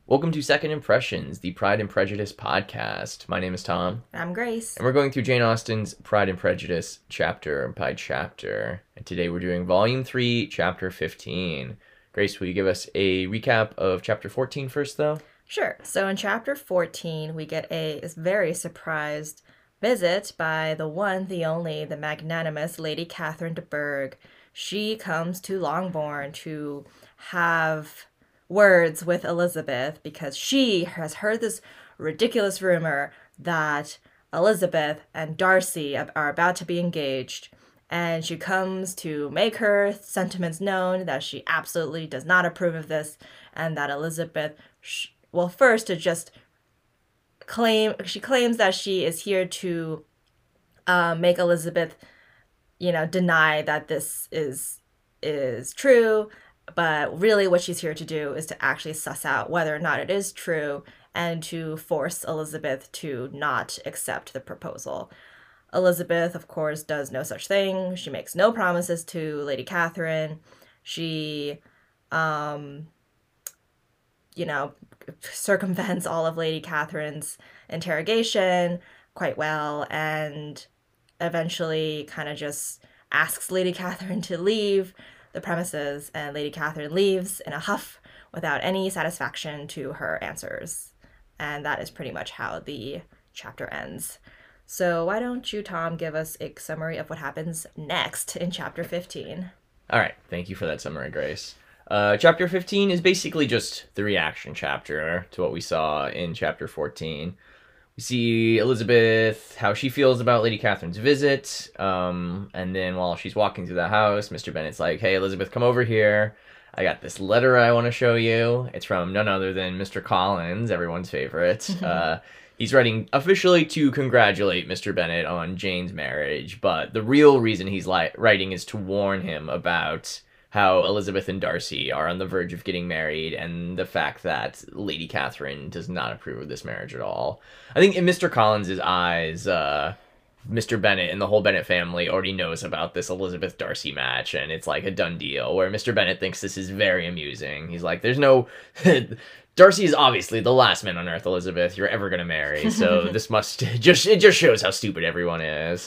Welcome to Second Impressions, the Pride and Prejudice podcast. My name is Tom. I'm Grace. And we're going through Jane Austen's Pride and Prejudice chapter by chapter. And today we're doing Volume 3, Chapter 15. Grace, will you give us a recap of Chapter 14 first, though? Sure. So in Chapter 14, we get a very surprised visit by the one, the only, the magnanimous Lady Catherine de Bourgh. She comes to Longbourn to have words with Elizabeth because she has heard this ridiculous rumor that Elizabeth and Darcy are about to be engaged. And she comes to make her sentiments known that she absolutely does not approve of this and that Elizabeth, first to just she claims that she is here to make Elizabeth, deny that this is true. But really what she's here to do is to actually suss out whether or not it is true and to force Elizabeth to not accept the proposal. Elizabeth, of course, does no such thing. She makes no promises to Lady Catherine. She, circumvents all of Lady Catherine's interrogation quite well and eventually kind of just asks Lady Catherine to leave the premises, and Lady Catherine leaves in a huff without any satisfaction to her answers. And that is pretty much how the chapter ends. So why don't you, Tom, give us a summary of what happens next in Chapter 15? All right, thank you for that summary, Grace. Chapter 15 is basically just the reaction chapter to what we saw in Chapter 14. We see Elizabeth, how she feels about Lady Catherine's visit, and then while she's walking through the house, Mr. Bennet's like, hey, Elizabeth, come over here. I got this letter I want to show you. It's from none other than Mr. Collins, everyone's favorite. He's writing officially to congratulate Mr. Bennet on Jane's marriage, but the real reason he's writing is to warn him about how Elizabeth and Darcy are on the verge of getting married and the fact that Lady Catherine does not approve of this marriage at all. I think in Mr. Collins' eyes, Mr. Bennet and the whole Bennet family already knows about this Elizabeth-Darcy match, and it's like a done deal, where Mr. Bennet thinks this is very amusing. He's like, there's no... Darcy is obviously the last man on earth, Elizabeth, you're ever gonna marry, so this must... it just shows how stupid everyone is.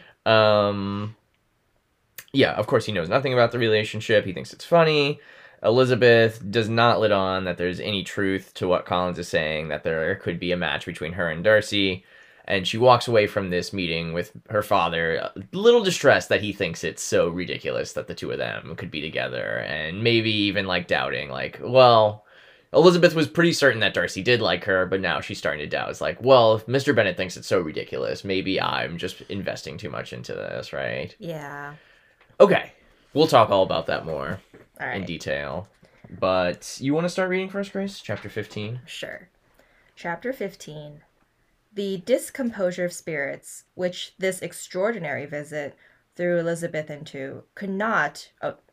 Yeah, of course he knows nothing about the relationship. He thinks it's funny. Elizabeth does not let on that there's any truth to what Collins is saying, that there could be a match between her and Darcy. And she walks away from this meeting with her father, a little distressed that he thinks it's so ridiculous that the two of them could be together. And maybe even, doubting, well, Elizabeth was pretty certain that Darcy did like her, but now she's starting to doubt. It's like, well, if Mr. Bennet thinks it's so ridiculous, maybe I'm just investing too much into this, right? Yeah. Okay, we'll talk all about that more in detail. But you want to start reading first, Grace? Chapter 15? Sure. Chapter 15. The discomposure of spirits, which this extraordinary visit threw Elizabeth into, could not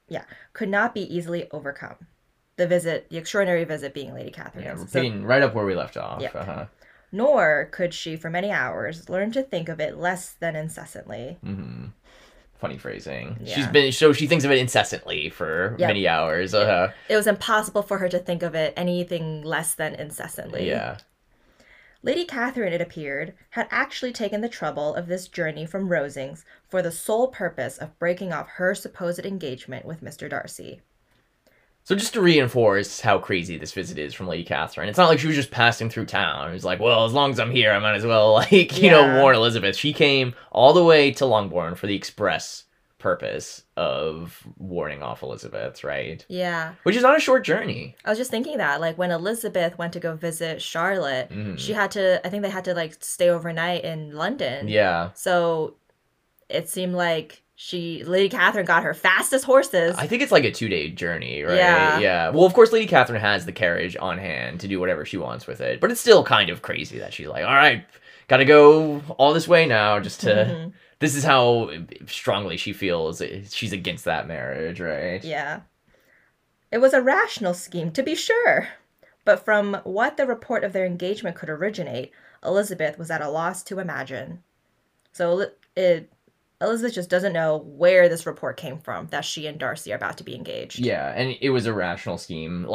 be easily overcome. The extraordinary visit being Lady Catherine. Yeah, we're picking right up where we left off. Yep. Nor could she, for many hours, learn to think of it less than incessantly. Mm-hmm. Funny phrasing. Yeah. She thinks of it incessantly for many hours. It was impossible for her to think of it anything less than incessantly. Yeah. Lady Catherine, it appeared, had actually taken the trouble of this journey from Rosings for the sole purpose of breaking off her supposed engagement with Mr. Darcy. So just to reinforce how crazy this visit is from Lady Catherine, it's not like she was just passing through town. It was like, well, as long as I'm here, I might as well, warn Elizabeth. She came all the way to Longbourn for the express purpose of warning off Elizabeth, right? Yeah. Which is not a short journey. I was just thinking that, when Elizabeth went to go visit Charlotte, she had to, I think they had to, stay overnight in London. Yeah. So it seemed like Lady Catherine got her fastest horses. I think it's like a 2-day journey, right? Yeah. Well, of course, Lady Catherine has the carriage on hand to do whatever she wants with it. But it's still kind of crazy that she's like, all right, gotta go all this way now just to... This is how strongly she feels she's against that marriage, right? Yeah. It was a rational scheme, to be sure. But from what the report of their engagement could originate, Elizabeth was at a loss to imagine. So Elizabeth just doesn't know where this report came from, that she and Darcy are about to be engaged. Yeah, and it was a rational scheme.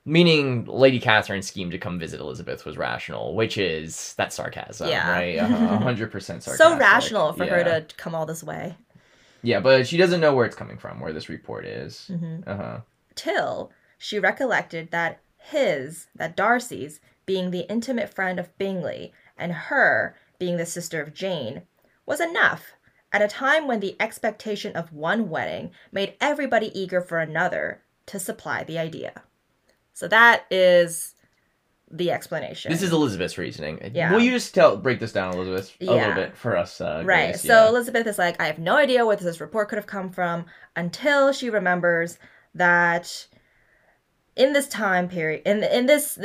Meaning Lady Catherine's scheme to come visit Elizabeth was rational, which is that's sarcasm, Yeah. right? 100% sarcastic. So rational for her Yeah. to come all this way. Yeah, but she doesn't know where it's coming from, where this report is. Till she recollected that Darcy's, being the intimate friend of Bingley, and her, being the sister of Jane, was enough, at a time when the expectation of one wedding made everybody eager for another, to supply the idea. So that is the explanation. This is Elizabeth's reasoning. Yeah. Will you just break this down, Elizabeth, a little bit for us? Right. Grace? So Yeah. Elizabeth is like, I have no idea where this report could have come from, until she remembers that in this time period, in this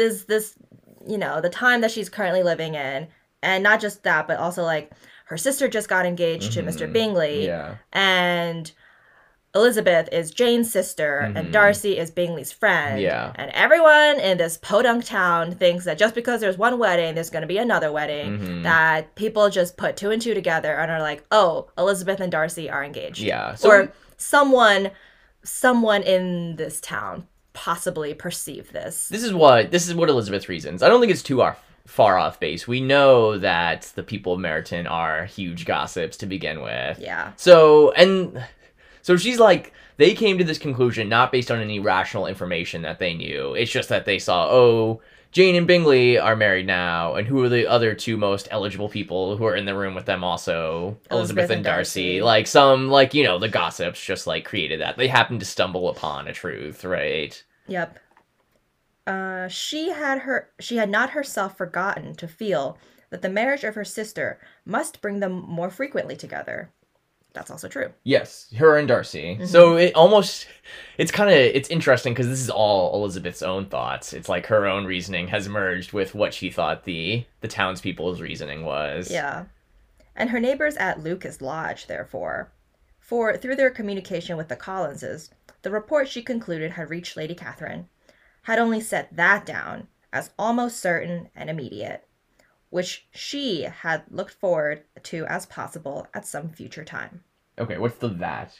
the time that she's currently living in, and not just that, but also like her sister just got engaged to Mr. Bingley, Yeah. and Elizabeth is Jane's sister, and Darcy is Bingley's friend. Yeah. And everyone in this podunk town thinks that just because there's one wedding, there's going to be another wedding, that people just put two and two together and are like, oh, Elizabeth and Darcy are engaged. Yeah. Or someone in this town possibly perceived this. This is what Elizabeth reasons. I don't think it's too far off base. We know that the people of Meryton are huge gossips to begin with. Yeah. So she's like, they came to this conclusion not based on any rational information that they knew. It's just that they saw, oh, Jane and Bingley are married now, and who are the other two most eligible people who are in the room with them also? Elizabeth and Darcy. Like the gossips just like created that. They happened to stumble upon a truth, right? Yep. She had not herself forgotten to feel that the marriage of her sister must bring them more frequently together. That's also true. Yes, her and Darcy. So it's interesting because this is all Elizabeth's own thoughts. It's like her own reasoning has merged with what she thought the townspeople's reasoning was. Yeah. And her neighbors at Lucas Lodge, therefore, for through their communication with the Collinses, the report she concluded had reached Lady Catherine, had only set that down as almost certain and immediate, which she had looked forward to as possible at some future time. Okay, what's that?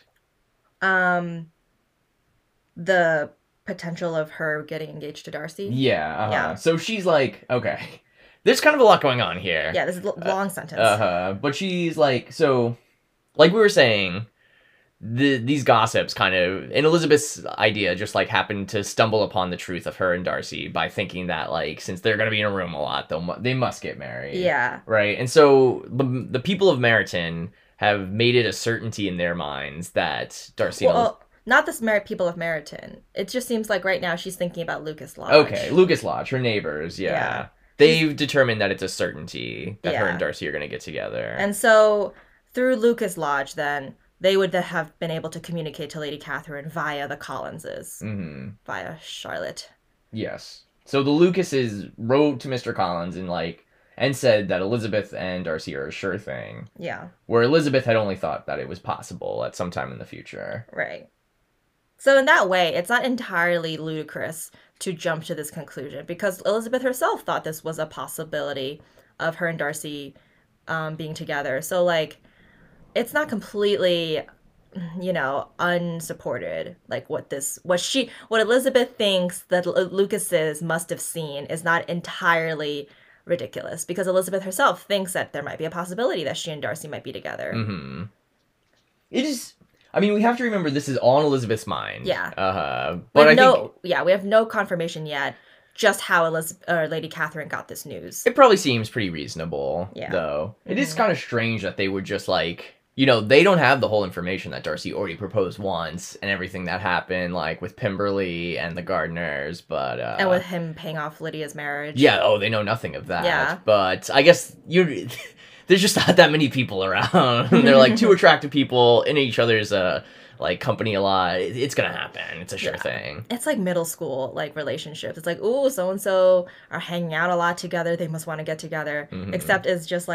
The potential of her getting engaged to Darcy. Yeah. Yeah. So she's like, okay, there's kind of a lot going on here. Yeah, this is a long sentence. But she's like, so, like we were saying, these gossips kind of, in Elizabeth's idea, just like happened to stumble upon the truth of her and Darcy by thinking that like since they're gonna be in a room a lot, they must get married. Yeah. Right. And so the people of Meryton have made it a certainty in their minds that Darcy. Well, not this people of Meryton. It just seems like right now she's thinking about Lucas Lodge. Okay, Lucas Lodge, her neighbors. Yeah. They've determined that it's a certainty that her and Darcy are gonna get together. And so through Lucas Lodge, then, they would have been able to communicate to Lady Catherine via the Collinses, via Charlotte. Yes. So the Lucases wrote to Mr. Collins and said that Elizabeth and Darcy are a sure thing. Yeah. Where Elizabeth had only thought that it was possible at some time in the future. Right. So in that way, it's not entirely ludicrous to jump to this conclusion, because Elizabeth herself thought this was a possibility of her and Darcy being together. So, like, it's not completely, unsupported. Like what Elizabeth thinks that Lucases must have seen is not entirely ridiculous, because Elizabeth herself thinks that there might be a possibility that she and Darcy might be together. Mm-hmm. It is. I mean, we have to remember this is all in Elizabeth's mind. Yeah. But we have no confirmation yet just how Lady Catherine got this news. It probably seems pretty reasonable, though. It is kind of strange that they would just they don't have the whole information that Darcy already proposed once and everything that happened, like with Pemberley and the Gardners, but and with him paying off Lydia's marriage. Yeah. They know nothing of that. Yeah. But I guess there's just not that many people around. They're like two attractive people in each other's company a lot. It's gonna happen. It's a sure thing. It's like middle school relationships. It's like, ooh, so and so are hanging out a lot together. They must want to get together. Except it's just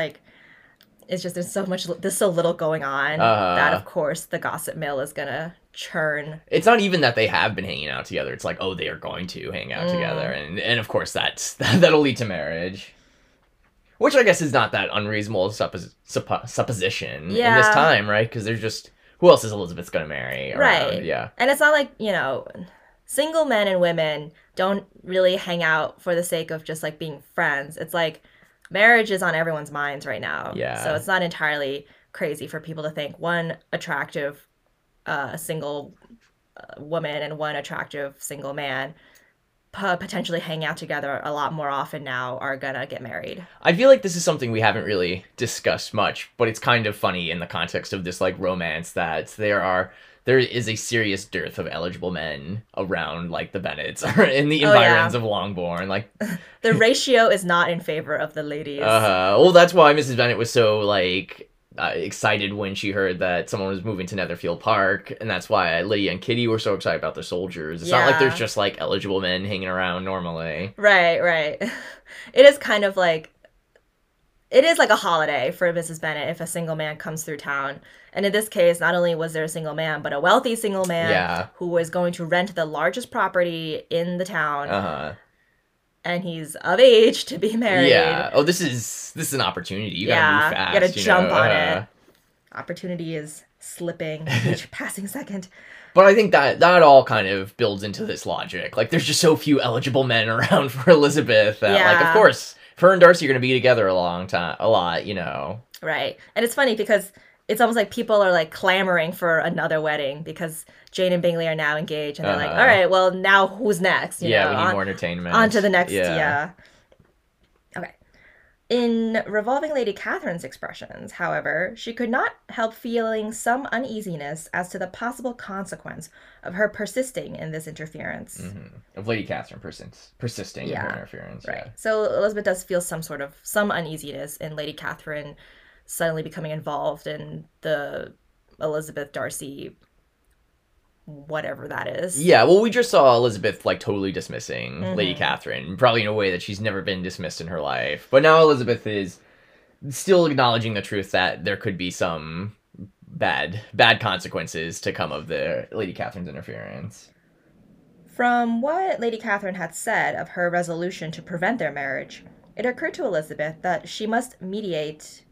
there's so little going on that of course the gossip mill is gonna churn. It's not even that they have been hanging out together. It's like, oh, they are going to hang out together, and of course that'll lead to marriage. Which I guess is not that unreasonable supposition in this time, right? Because there's just, who else is Elizabeth's gonna marry? Right. Yeah. And it's not like, single men and women don't really hang out for the sake of just like being friends. It's like marriage is on everyone's minds right now. Yeah. So it's not entirely crazy for people to think one attractive single woman and one attractive single man potentially hang out together a lot more often now are gonna get married. I feel like this is something we haven't really discussed much, but it's kind of funny in the context of this like romance that there is a serious dearth of eligible men around like the Bennets or in the environs of Longbourn. Like the ratio is not in favor of the ladies. Well, that's why Mrs. Bennet was so like excited when she heard that someone was moving to Netherfield Park, and that's why Lydia and Kitty were so excited about the soldiers. It's not like there's just like eligible men hanging around normally. Right. It is kind of like it is like a holiday for Mrs. Bennet if a single man comes through town. And in this case, not only was there a single man, but a wealthy single man who was going to rent the largest property in the town. And he's of age to be married. Yeah. Oh, this is an opportunity. You gotta move fast. You gotta jump on it. Opportunity is slipping each passing second. But I think that all kind of builds into this logic. Like, there's just so few eligible men around for Elizabeth that, like, of course, her and Darcy are gonna be together a lot, you know. Right. And it's funny because it's almost like people are like clamoring for another wedding because Jane and Bingley are now engaged and they're like, all right, well, now who's next? You know, we need more entertainment. On to the next, Okay. In Revolving Lady Catherine's expressions, however, she could not help feeling some uneasiness as to the possible consequence of her persisting in this interference. Of Lady Catherine persisting in her interference. Right. So Elizabeth does feel some uneasiness in Lady Catherine suddenly becoming involved in the Elizabeth Darcy whatever that is. Yeah, well, we just saw Elizabeth like totally dismissing Lady Catherine, probably in a way that she's never been dismissed in her life. But now Elizabeth is still acknowledging the truth that there could be some bad consequences to come of the Lady Catherine's interference. From what Lady Catherine had said of her resolution to prevent their marriage, it occurred to Elizabeth that she must meditate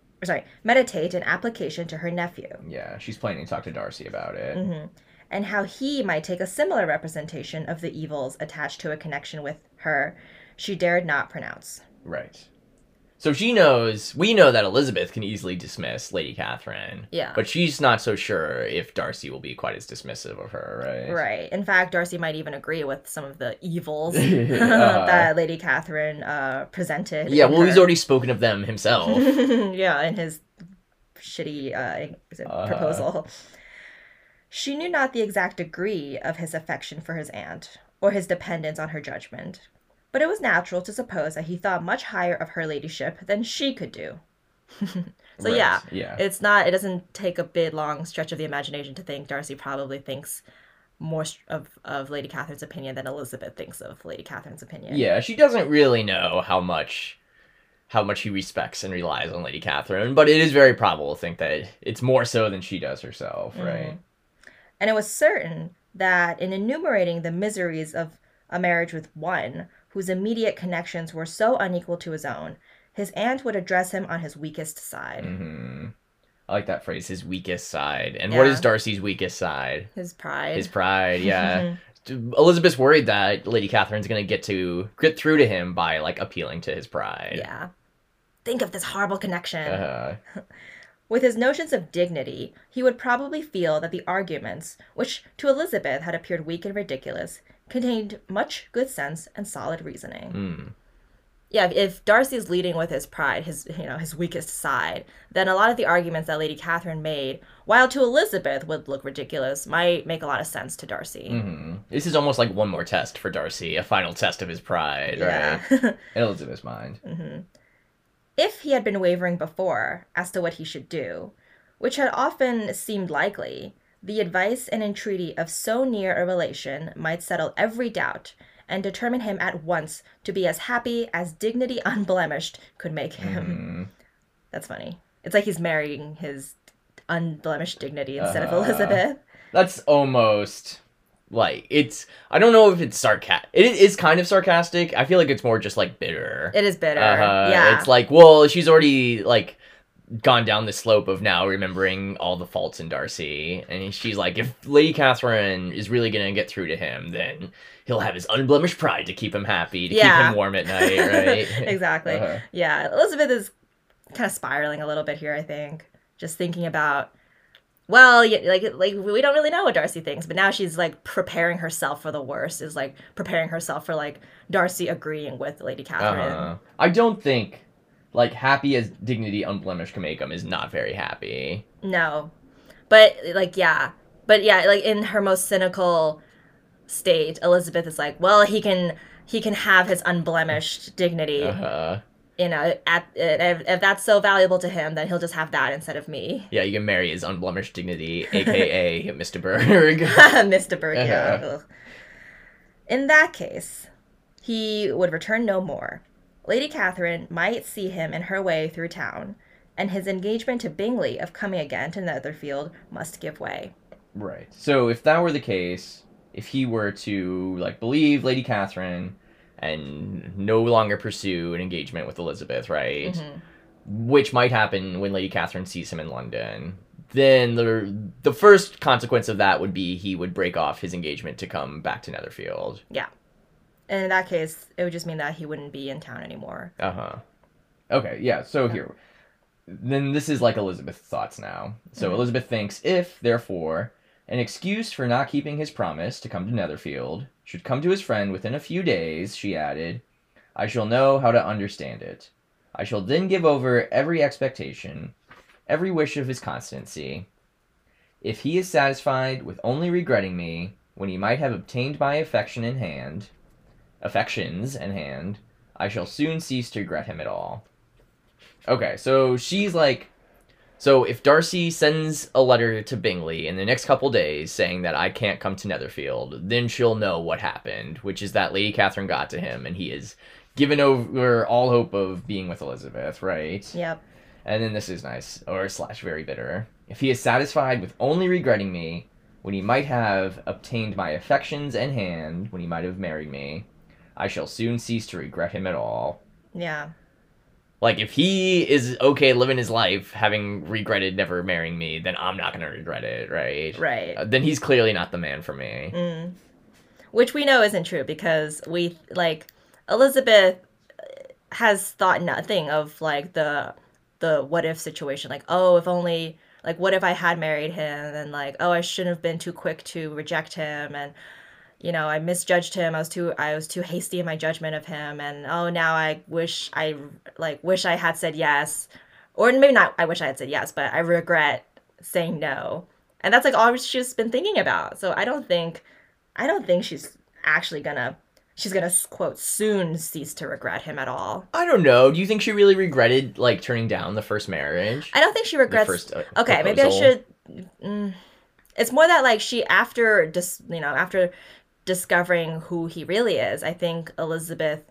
an application to her nephew. Yeah, she's planning to talk to Darcy about it. And how he might take a similar representation of the evils attached to a connection with her, she dared not pronounce. Right. So we know that Elizabeth can easily dismiss Lady Catherine. Yeah. But she's not so sure if Darcy will be quite as dismissive of her, right? Right. In fact, Darcy might even agree with some of the evils that Lady Catherine presented. Yeah, well, he's already spoken of them himself. Yeah, in his shitty proposal. She knew not the exact degree of his affection for his aunt, or his dependence on her judgment, but it was natural to suppose that he thought much higher of her ladyship than she could do. So yeah, it doesn't take a big long stretch of the imagination to think Darcy probably thinks more of Lady Catherine's opinion than Elizabeth thinks of Lady Catherine's opinion. Yeah, she doesn't really know how much he respects and relies on Lady Catherine, but it is very probable to think that it's more so than she does herself, right? And it was certain that in enumerating the miseries of a marriage with one whose immediate connections were so unequal to his own, his aunt would address him on his weakest side. I like that phrase, his weakest side. And what is Darcy's weakest side? His pride. His pride, yeah. Elizabeth's worried that Lady Catherine's going to get through to him by, like, appealing to his pride. Yeah. Think of this horrible connection. With his notions of dignity, he would probably feel that the arguments, which to Elizabeth had appeared weak and ridiculous, contained much good sense and solid reasoning. Yeah, if Darcy's leading with his pride, his weakest side, then a lot of the arguments that Lady Catherine made, while to Elizabeth would look ridiculous, might make a lot of sense to Darcy. This is almost like one more test for Darcy, a final test of his pride, right? In Elizabeth's mind. If he had been wavering before as to what he should do, which had often seemed likely, the advice and entreaty of so near a relation might settle every doubt and determine him at once to be as happy as dignity unblemished could make him. That's funny. It's like he's marrying his unblemished dignity instead of Elizabeth. That's almost... like, I don't know if it's sarcastic. It is kind of sarcastic. I feel like it's more just, like, bitter. It is bitter, yeah. It's like, well, she's already, like, gone down the slope of now remembering all the faults in Darcy, and she's like, if Lady Catherine is really gonna get through to him, then he'll have his unblemished pride to keep him happy, to keep him warm at night, right? Exactly. Yeah, Elizabeth is kind of spiraling a little bit here, I think. Just thinking about, well, like we don't really know what Darcy thinks, but now she's like preparing herself for the worst, is like preparing herself for like Darcy agreeing with Lady Catherine. I don't think like happy as dignity unblemished can make him is not very happy. No. But like like in her most cynical state, Elizabeth is like, well, he can have his unblemished dignity. You know, if that's so valuable to him, then he'll just have that instead of me. Yeah, you can marry his unblemished dignity, aka Mr. Berg. Mr. Berg, yeah. In that case, he would return no more. Lady Catherine might see him in her way through town, and his engagement to Bingley of coming again to Netherfield must give way. Right. So if that were the case, if he were to like believe Lady Catherine and no longer pursue an engagement with Elizabeth, right? Which might happen when Lady Catherine sees him in London. Then the first consequence of that would be he would break off his engagement to come back to Netherfield. Yeah. And in that case, it would just mean that he wouldn't be in town anymore. Okay, yeah, so here. Then this is like Elizabeth's thoughts now. So Elizabeth thinks if, therefore, an excuse for not keeping his promise to come to Netherfield should come to his friend within a few days, she added, I shall know how to understand it. I shall then give over every expectation, every wish of his constancy. If he is satisfied with only regretting me, when he might have obtained my affections in hand, I shall soon cease to regret him at all. Okay, so she's like, so if Darcy sends a letter to Bingley in the next couple days saying that I can't come to Netherfield, then she'll know what happened, which is that Lady Catherine got to him and he is given over all hope of being with Elizabeth, right? Yep. And then this is nice, or / very bitter. If he is satisfied with only regretting me, when he might have obtained my affections in hand, when he might have married me, I shall soon cease to regret him at all. Yeah. Like, if he is okay living his life having regretted never marrying me, then I'm not going to regret it, right? Right. Then he's clearly not the man for me. Which we know isn't true because Elizabeth has thought nothing of, like, the what-if situation. Like, oh, if only, like, what if I had married him? And, like, oh, I shouldn't have been too quick to reject him. And, you know, I misjudged him. I was too hasty in my judgment of him. And, oh, now I wish I had said yes. Or maybe not I wish I had said yes, but I regret saying no. And that's, like, all she's been thinking about. So I don't think she's actually she's gonna, quote, soon cease to regret him at all. I don't know. Do you think she really regretted, like, turning down the first marriage? I don't think she regrets... okay, proposal. Maybe I should... It's more that, like, she, after discovering who he really is, I think Elizabeth...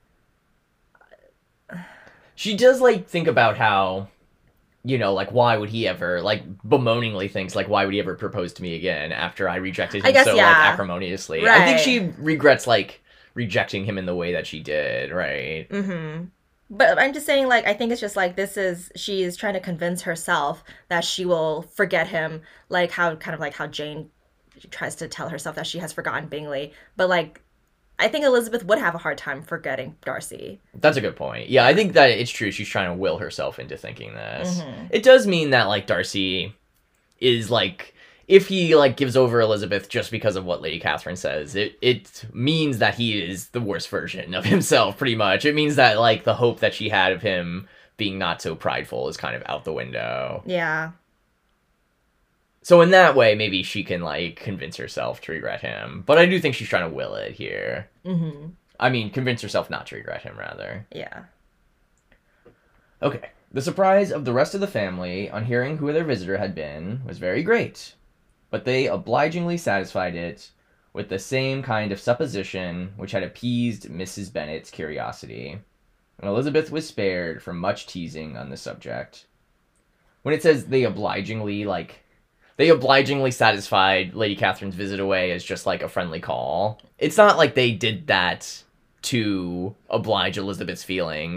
She does, like, think about how, you know, like, why would he ever, like, bemoaningly thinks, like, why would he ever propose to me again after I rejected him like, acrimoniously? Right. I think she regrets, like, rejecting him in the way that she did, right? But I'm just saying, like, I think it's just, like, she is trying to convince herself that she will forget him, like, how Jane tries to tell herself that she has forgotten Bingley. But, like, I think Elizabeth would have a hard time forgetting Darcy. That's a good point. Yeah, I think that it's true. She's trying to will herself into thinking this. It does mean that, like, Darcy is, like, if he, like, gives over Elizabeth just because of what Lady Catherine says, it means that he is the worst version of himself, pretty much. It means that, like, the hope that she had of him being not so prideful is kind of out the window. Yeah. So in that way, maybe she can, like, convince herself to regret him. But I do think she's trying to will it here. I mean, convince herself not to regret him, rather. Yeah. Okay. The surprise of the rest of the family on hearing who their visitor had been was very great. But they obligingly satisfied it with the same kind of supposition which had appeased Mrs. Bennet's curiosity, and Elizabeth was spared from much teasing on the subject. When it says they obligingly satisfied Lady Catherine's visit away as just, like, a friendly call. It's not like they did that to oblige Elizabeth's feelings.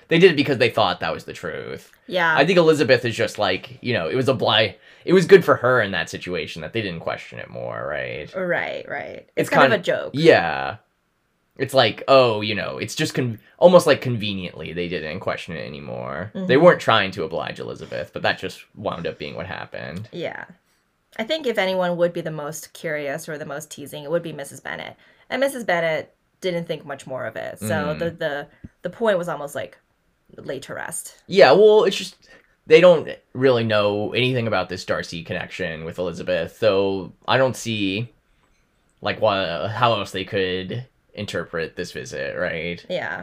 They did it because they thought that was the truth. Yeah. I think Elizabeth is just like, it was it was good for her in that situation that they didn't question it more, right? Right. It's kind of a joke. Yeah. It's like, oh, it's just almost like conveniently they didn't question it anymore. They weren't trying to oblige Elizabeth, but that just wound up being what happened. Yeah. I think if anyone would be the most curious or the most teasing, it would be Mrs. Bennet. And Mrs. Bennet didn't think much more of it. So the point was almost like laid to rest. Yeah, well, it's just they don't really know anything about this Darcy connection with Elizabeth, so I don't see like how else they could interpret this visit, right? Yeah.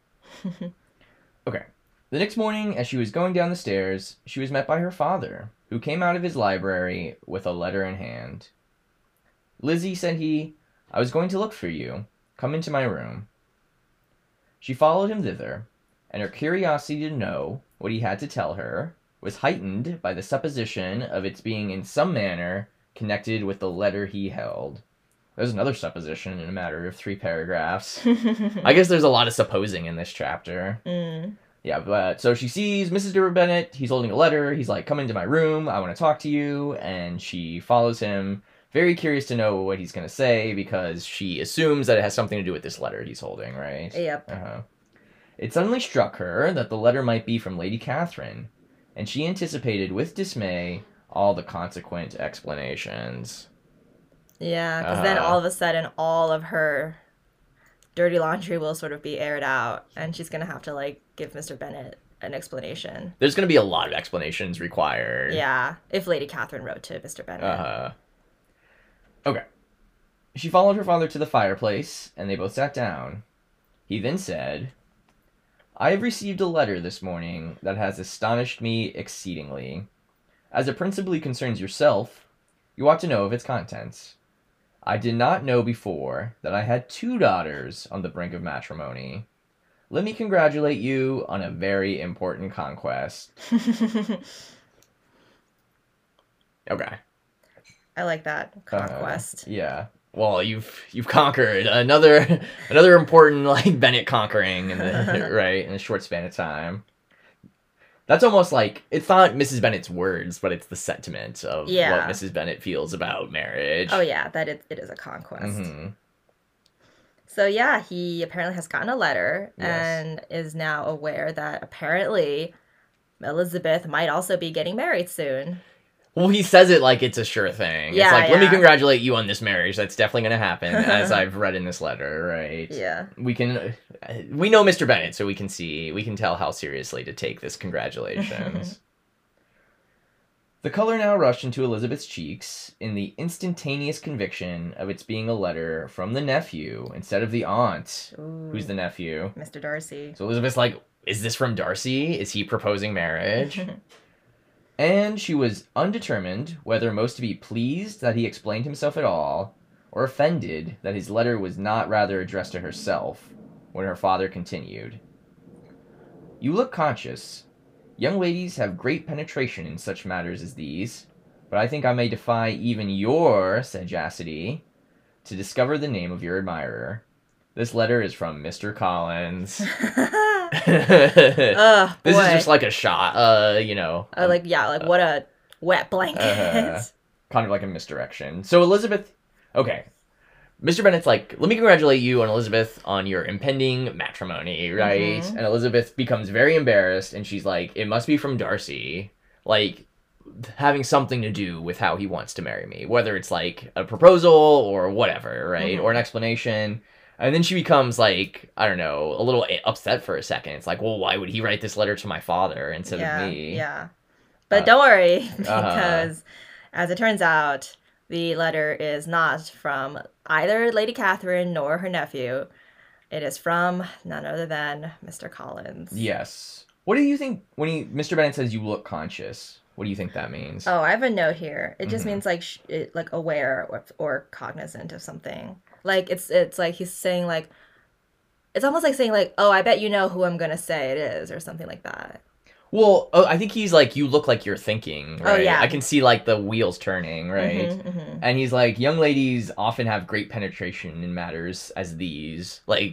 Okay. The next morning, as she was going down the stairs, she was met by her father, who came out of his library with a letter in hand. "Lizzie," said he, "I was going to look for you. Come into my room." She followed him thither, and her curiosity to know what he had to tell her was heightened by the supposition of its being in some manner connected with the letter he held. There's another supposition in a matter of 3 paragraphs. I guess there's a lot of supposing in this chapter. Yeah, but so she sees Mrs. Bennet. He's holding a letter. He's like, "Come into my room. I want to talk to you." And she follows him, very curious to know what he's going to say because she assumes that it has something to do with this letter he's holding, right? Yep. It suddenly struck her that the letter might be from Lady Catherine, and she anticipated with dismay all the consequent explanations. Yeah, because then all of a sudden, all of her dirty laundry will sort of be aired out, and she's going to have to, like, give Mr. Bennet an explanation. There's going to be a lot of explanations required. Yeah, if Lady Catherine wrote to Mr. Bennet. Okay. She followed her father to the fireplace, and they both sat down. He then said, "I have received a letter this morning that has astonished me exceedingly. As it principally concerns yourself, you ought to know of its contents. I did not know before that I had 2 daughters on the brink of matrimony. Let me congratulate you on a very important conquest." Okay. I like that. Conquest. Yeah. Well, you've conquered another important like Bennet conquering in a short span of time. That's almost like it's not Mrs. Bennet's words, but it's the sentiment of what Mrs. Bennet feels about marriage. Oh yeah, that it is a conquest. So yeah, he apparently has gotten a letter and is now aware that apparently Elizabeth might also be getting married soon. Well, he says it like it's a sure thing. Yeah, it's like, let me congratulate you on this marriage. That's definitely going to happen, as I've read in this letter, right? Yeah. We know Mr. Bennet, so we can tell how seriously to take this congratulations. The color now rushed into Elizabeth's cheeks in the instantaneous conviction of its being a letter from the nephew instead of the aunt. Ooh. Who's the nephew? Mr. Darcy. So Elizabeth's like, is this from Darcy? Is he proposing marriage? And she was undetermined whether most to be pleased that he explained himself at all, or offended that his letter was not rather addressed to herself, when her father continued. "You look conscious. Young ladies have great penetration in such matters as these, but I think I may defy even your sagacity to discover the name of your admirer. This letter is from Mr. Collins." This is just like a shot, what a wet blanket. Kind of like a misdirection. So Elizabeth, okay. Mr. Bennet's like, let me congratulate you on Elizabeth on your impending matrimony, right? And Elizabeth becomes very embarrassed, and she's like, it must be from Darcy, like, having something to do with how he wants to marry me, whether it's like a proposal or whatever, right? Or an explanation. And then she becomes like, I don't know, a little upset for a second. It's like, well, why would he write this letter to my father instead of me? Yeah. But don't worry, because as it turns out, the letter is not from either Lady Catherine nor her nephew. It is from none other than Mr. Collins. Yes. What do you think when Mr. Bennet says you look conscious? What do you think that means? Oh, I have a note here. It just means like like aware or cognizant of something. Like it's like he's saying like, it's almost like saying like, oh, I bet you know who I'm gonna say it is, or something like that. Well, I think he's like, you look like you're thinking, right? Oh, yeah. I can see like the wheels turning, right? And he's like, young ladies often have great penetration in matters as these. Like,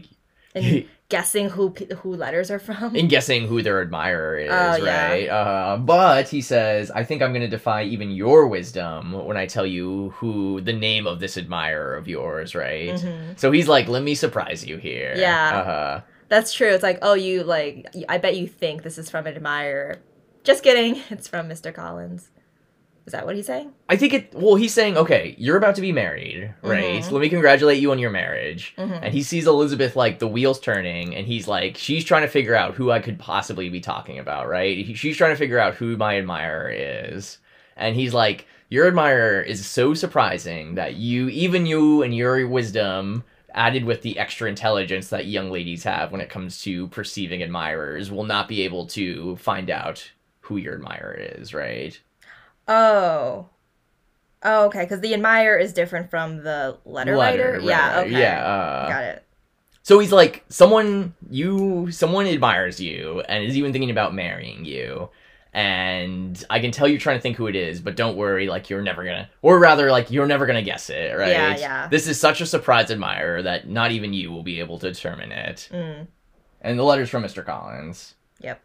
And guessing who letters are from. In guessing who their admirer is, Oh, right? yeah. But he says, I think I'm going to defy even your wisdom when I tell you who the name of this admirer of yours, right? Mm-hmm. So he's like, let me surprise you here. Yeah. That's true. It's like, oh, you like, I bet you think this is from an admirer. Just kidding. It's from Mr. Collins. Is that what he's saying? I think he's saying, okay, you're about to be married, right? Mhm. Let me congratulate you on your marriage. Mhm. And he sees Elizabeth, like, the wheels turning, and he's like, she's trying to figure out who I could possibly be talking about, right? She's trying to figure out who my admirer is. And he's like, your admirer is so surprising that even you and your wisdom, added with the extra intelligence that young ladies have when it comes to perceiving admirers, will not be able to find out who your admirer is, right? Oh. Oh, okay. Because the admirer is different from the letter writer. Yeah. Right. Okay. Yeah. Got it. So he's like, someone admires you and is even thinking about marrying you. And I can tell you're trying to think who it is, but don't worry, like, you're never gonna guess it, right? Yeah. This is such a surprise admirer that not even you will be able to determine it. Mm. And the letter's from Mr. Collins. Yep.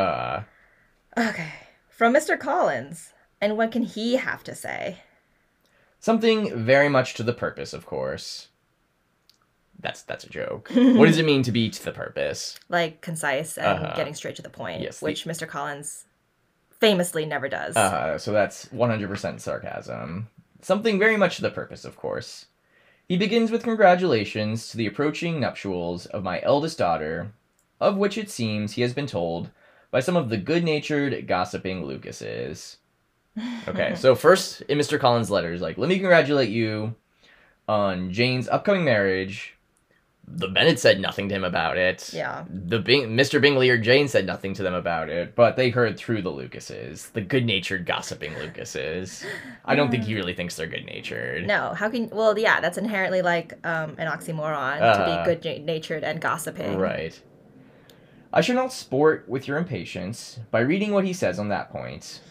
Okay. From Mr. Collins. And what can he have to say? Something very much to the purpose, of course. That's a joke. What does it mean to be to the purpose? Like, concise and getting straight to the point, yes, which Mr. Collins famously never does. So that's 100% sarcasm. Something very much to the purpose, of course. He begins with congratulations to the approaching nuptials of my eldest daughter, of which it seems he has been told by some of the good-natured, gossiping Lucases. Okay, so first in Mr. Collins' letters, like, let me congratulate you on Jane's upcoming marriage. The Bennet said nothing to him about it. Yeah. Mr. Bingley or Jane said nothing to them about it, but they heard through the Lucases, the good-natured, gossiping Lucases. I don't think he really thinks they're good-natured. No, how can... Well, yeah, that's inherently, like, an oxymoron to be good-natured and gossiping. Right. I shall not sport with your impatience by reading what he says on that point.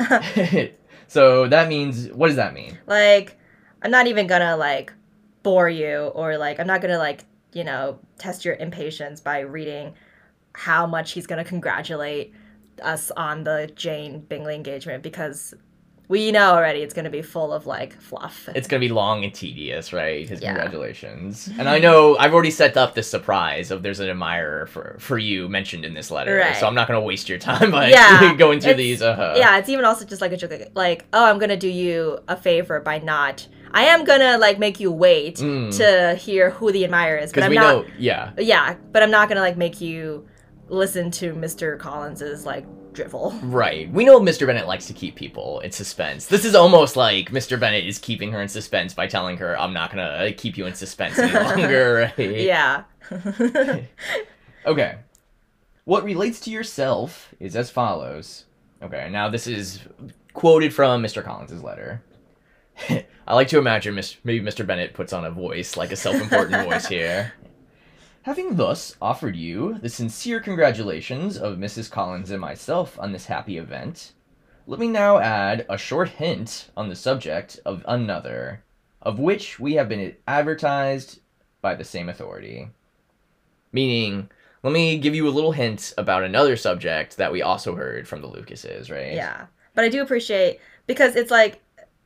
So that means... What does that mean? Like, I'm not even gonna, like, bore you, or, like, I'm not gonna, like, you know, test your impatience by reading how much he's gonna congratulate us on the Jane Bingley engagement, because we know already it's gonna be full of, like, fluff. It's gonna be long and tedious, right? His congratulations. And I know I've already set up this surprise of there's an admirer for you mentioned in this letter, right. So I'm not gonna waste your time by going through these. Yeah, it's even also just like a joke, like, oh, I'm gonna do you a favor by not... I am gonna, like, make you wait to hear who the admirer is, but I'm not... Yeah, but I'm not gonna, like, make you listen to Mr. Collins's, like, drivel. Right. We know Mr. Bennet likes to keep people in suspense. This is almost like Mr. Bennet is keeping her in suspense by telling her, I'm not gonna keep you in suspense any longer, right? Yeah. Okay. What relates to yourself is as follows. Okay, now this is quoted from Mr. Collins's letter. I like to imagine maybe Mr. Bennet puts on a voice, like a self-important voice here. Having thus offered you the sincere congratulations of Mrs. Collins and myself on this happy event, let me now add a short hint on the subject of another, of which we have been advertised by the same authority. Meaning, let me give you a little hint about another subject that we also heard from the Lucases, right? Yeah. But I do appreciate, because it's like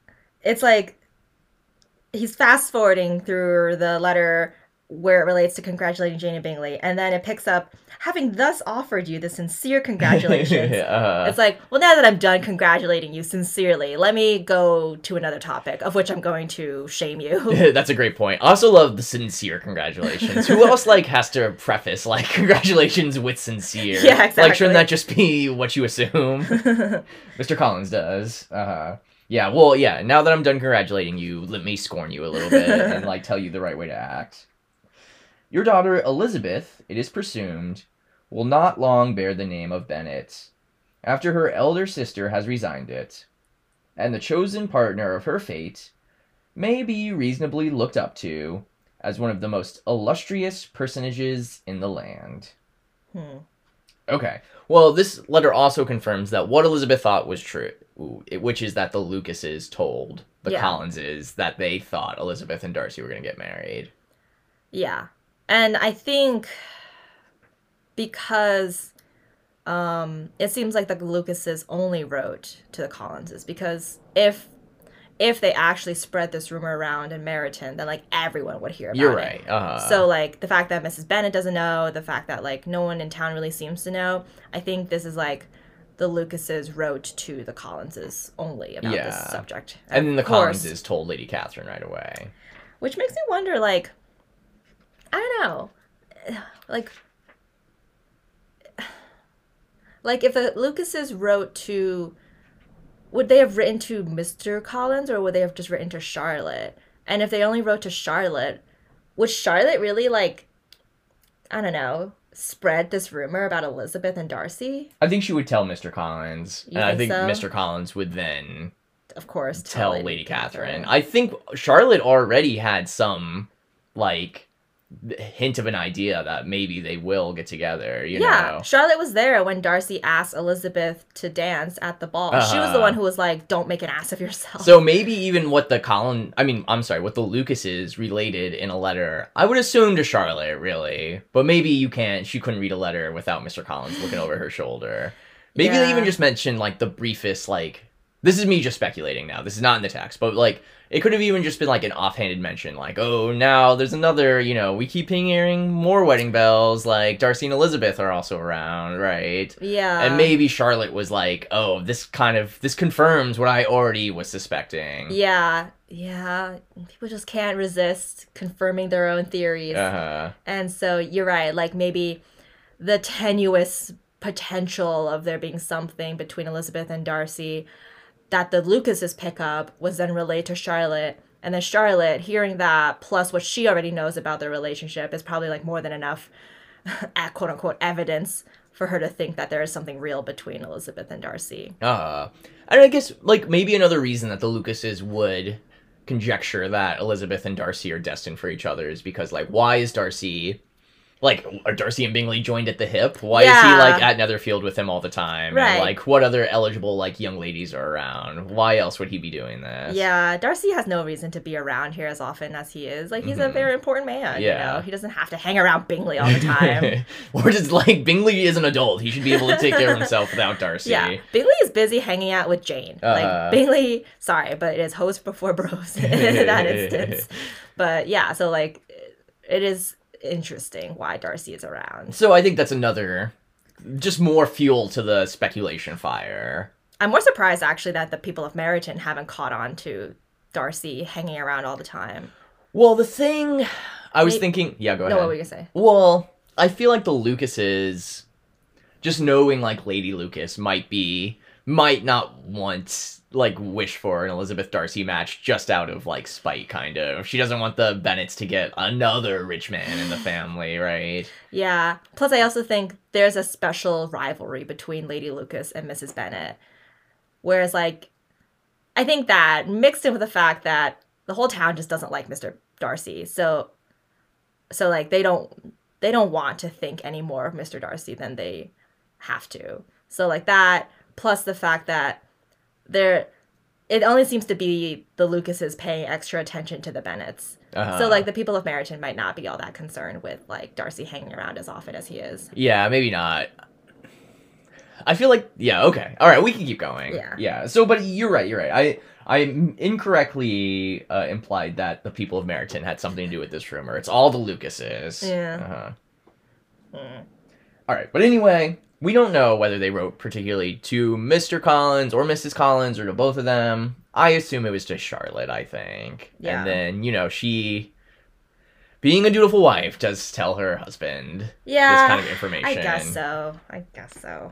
he's fast forwarding through the letter where it relates to congratulating Jane and Bingley, and then it picks up, having thus offered you the sincere congratulations. It's like, well, now that I'm done congratulating you sincerely, let me go to another topic, of which I'm going to shame you. That's a great point. I also love the sincere congratulations. Who else, like, has to preface, like, congratulations with sincere? Yeah, exactly. Like, shouldn't that just be what you assume? Mr. Collins does. Yeah, well, yeah, now that I'm done congratulating you, let me scorn you a little bit and, like, tell you the right way to act. Your daughter, Elizabeth, it is presumed, will not long bear the name of Bennet, after her elder sister has resigned it, and the chosen partner of her fate may be reasonably looked up to as one of the most illustrious personages in the land. Okay. Well, this letter also confirms that what Elizabeth thought was true, which is that the Lucases told the Collinses that they thought Elizabeth and Darcy were going to get married. Yeah. And I think because it seems like the Lucases only wrote to the Collinses, because if they actually spread this rumor around in Meryton, then like everyone would hear about You're it. right. So like the fact that Mrs. Bennet doesn't know, the fact that like no one in town really seems to know, I think this is like the Lucases wrote to the Collinses only about this Yeah. subject. And then the of course, Collinses told Lady Catherine right away. which makes me wonder, like, I don't know, like if the Lucases wrote to, would they have written to Mr. Collins, or would they have just written to Charlotte? And if they only wrote to Charlotte, would Charlotte really, like, I don't know, spread this rumor about Elizabeth and Darcy? I think she would tell Mr. Collins, You and I think think so? Mr. Collins would then Of course, tell Lady Catherine. I think Charlotte already had some, like, hint of an idea that maybe they will get together, you know? Charlotte was there when Darcy asked Elizabeth to dance at the ball. She was the one who was like, "Don't make an ass of yourself." So maybe even what the what the Lucases related in a letter, I would assume to Charlotte, really. But maybe she couldn't read a letter without Mr. Collins looking over her shoulder. Maybe they even just mentioned, like, the briefest, like, this is me just speculating now. This is not in the text, but, like, it could have even just been, like, an offhanded mention, like, oh, now there's another, we keep hearing more wedding bells, like, Darcy and Elizabeth are also around, right? Yeah. And maybe Charlotte was like, oh, this confirms what I already was suspecting. Yeah. People just can't resist confirming their own theories. Uh-huh. And so you're right, like, maybe the tenuous potential of there being something between Elizabeth and Darcy that the Lucases pick up was then relayed to Charlotte, and then Charlotte, hearing that plus what she already knows about their relationship, is probably like more than enough quote unquote evidence for her to think that there is something real between Elizabeth and Darcy. And I guess, like, maybe another reason that the Lucases would conjecture that Elizabeth and Darcy are destined for each other is because, like, why is Darcy, like, are Darcy and Bingley joined at the hip? Why is he, like, at Netherfield with him all the time? Right. And, like, what other eligible, like, young ladies are around? Why else would he be doing this? Yeah, Darcy has no reason to be around here as often as he is. Like, he's a very important man, you know? He doesn't have to hang around Bingley all the time. Or just, like, Bingley is an adult. He should be able to take care of himself without Darcy. Yeah, Bingley is busy hanging out with Jane. Like, Bingley, sorry, but it is host before bros in that instance. But yeah, so, like, it is interesting why Darcy is around. So I think that's another, just more fuel to the speculation fire. I'm more surprised, actually, that the people of Meryton haven't caught on to Darcy hanging around all the time. Well, the thing I was thinking... Yeah, go ahead. No, what were you going to say? Well, I feel like the Lucases, just knowing, like, Lady Lucas might not want, like, wish for an Elizabeth Darcy match just out of, like, spite, kind of. She doesn't want the Bennets to get another rich man in the family, right? Yeah. Plus, I also think there's a special rivalry between Lady Lucas and Mrs. Bennet. Whereas, like, I think that mixed in with the fact that the whole town just doesn't like Mr. Darcy. So like, they don't want to think any more of Mr. Darcy than they have to. So, like, that, plus the fact that it only seems to be the Lucases paying extra attention to the Bennets. Uh-huh. So, like, the people of Meryton might not be all that concerned with, like, Darcy hanging around as often as he is. Yeah, maybe not. I feel like, yeah, okay. All right, we can keep going. Yeah. So, but you're right. I incorrectly implied that the people of Meryton had something to do with this rumor. It's all the Lucases. Yeah. All right, but anyway, we don't know whether they wrote particularly to Mr. Collins or Mrs. Collins or to both of them. I assume it was to Charlotte, I think. Yeah. And then, she, being a dutiful wife, does tell her husband this kind of information. I guess so.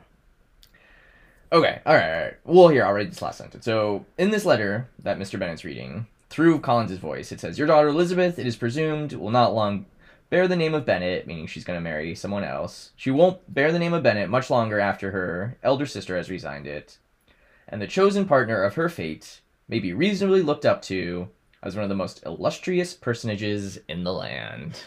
Okay, all right. Well, here, I'll read this last sentence. So, in this letter that Mr. Bennet's reading, through Collins' voice, it says, "Your daughter Elizabeth, it is presumed, will not long bear the name of Bennet," meaning she's going to marry someone else. "She won't bear the name of Bennet much longer after her elder sister has resigned it. And the chosen partner of her fate may be reasonably looked up to as one of the most illustrious personages in the land."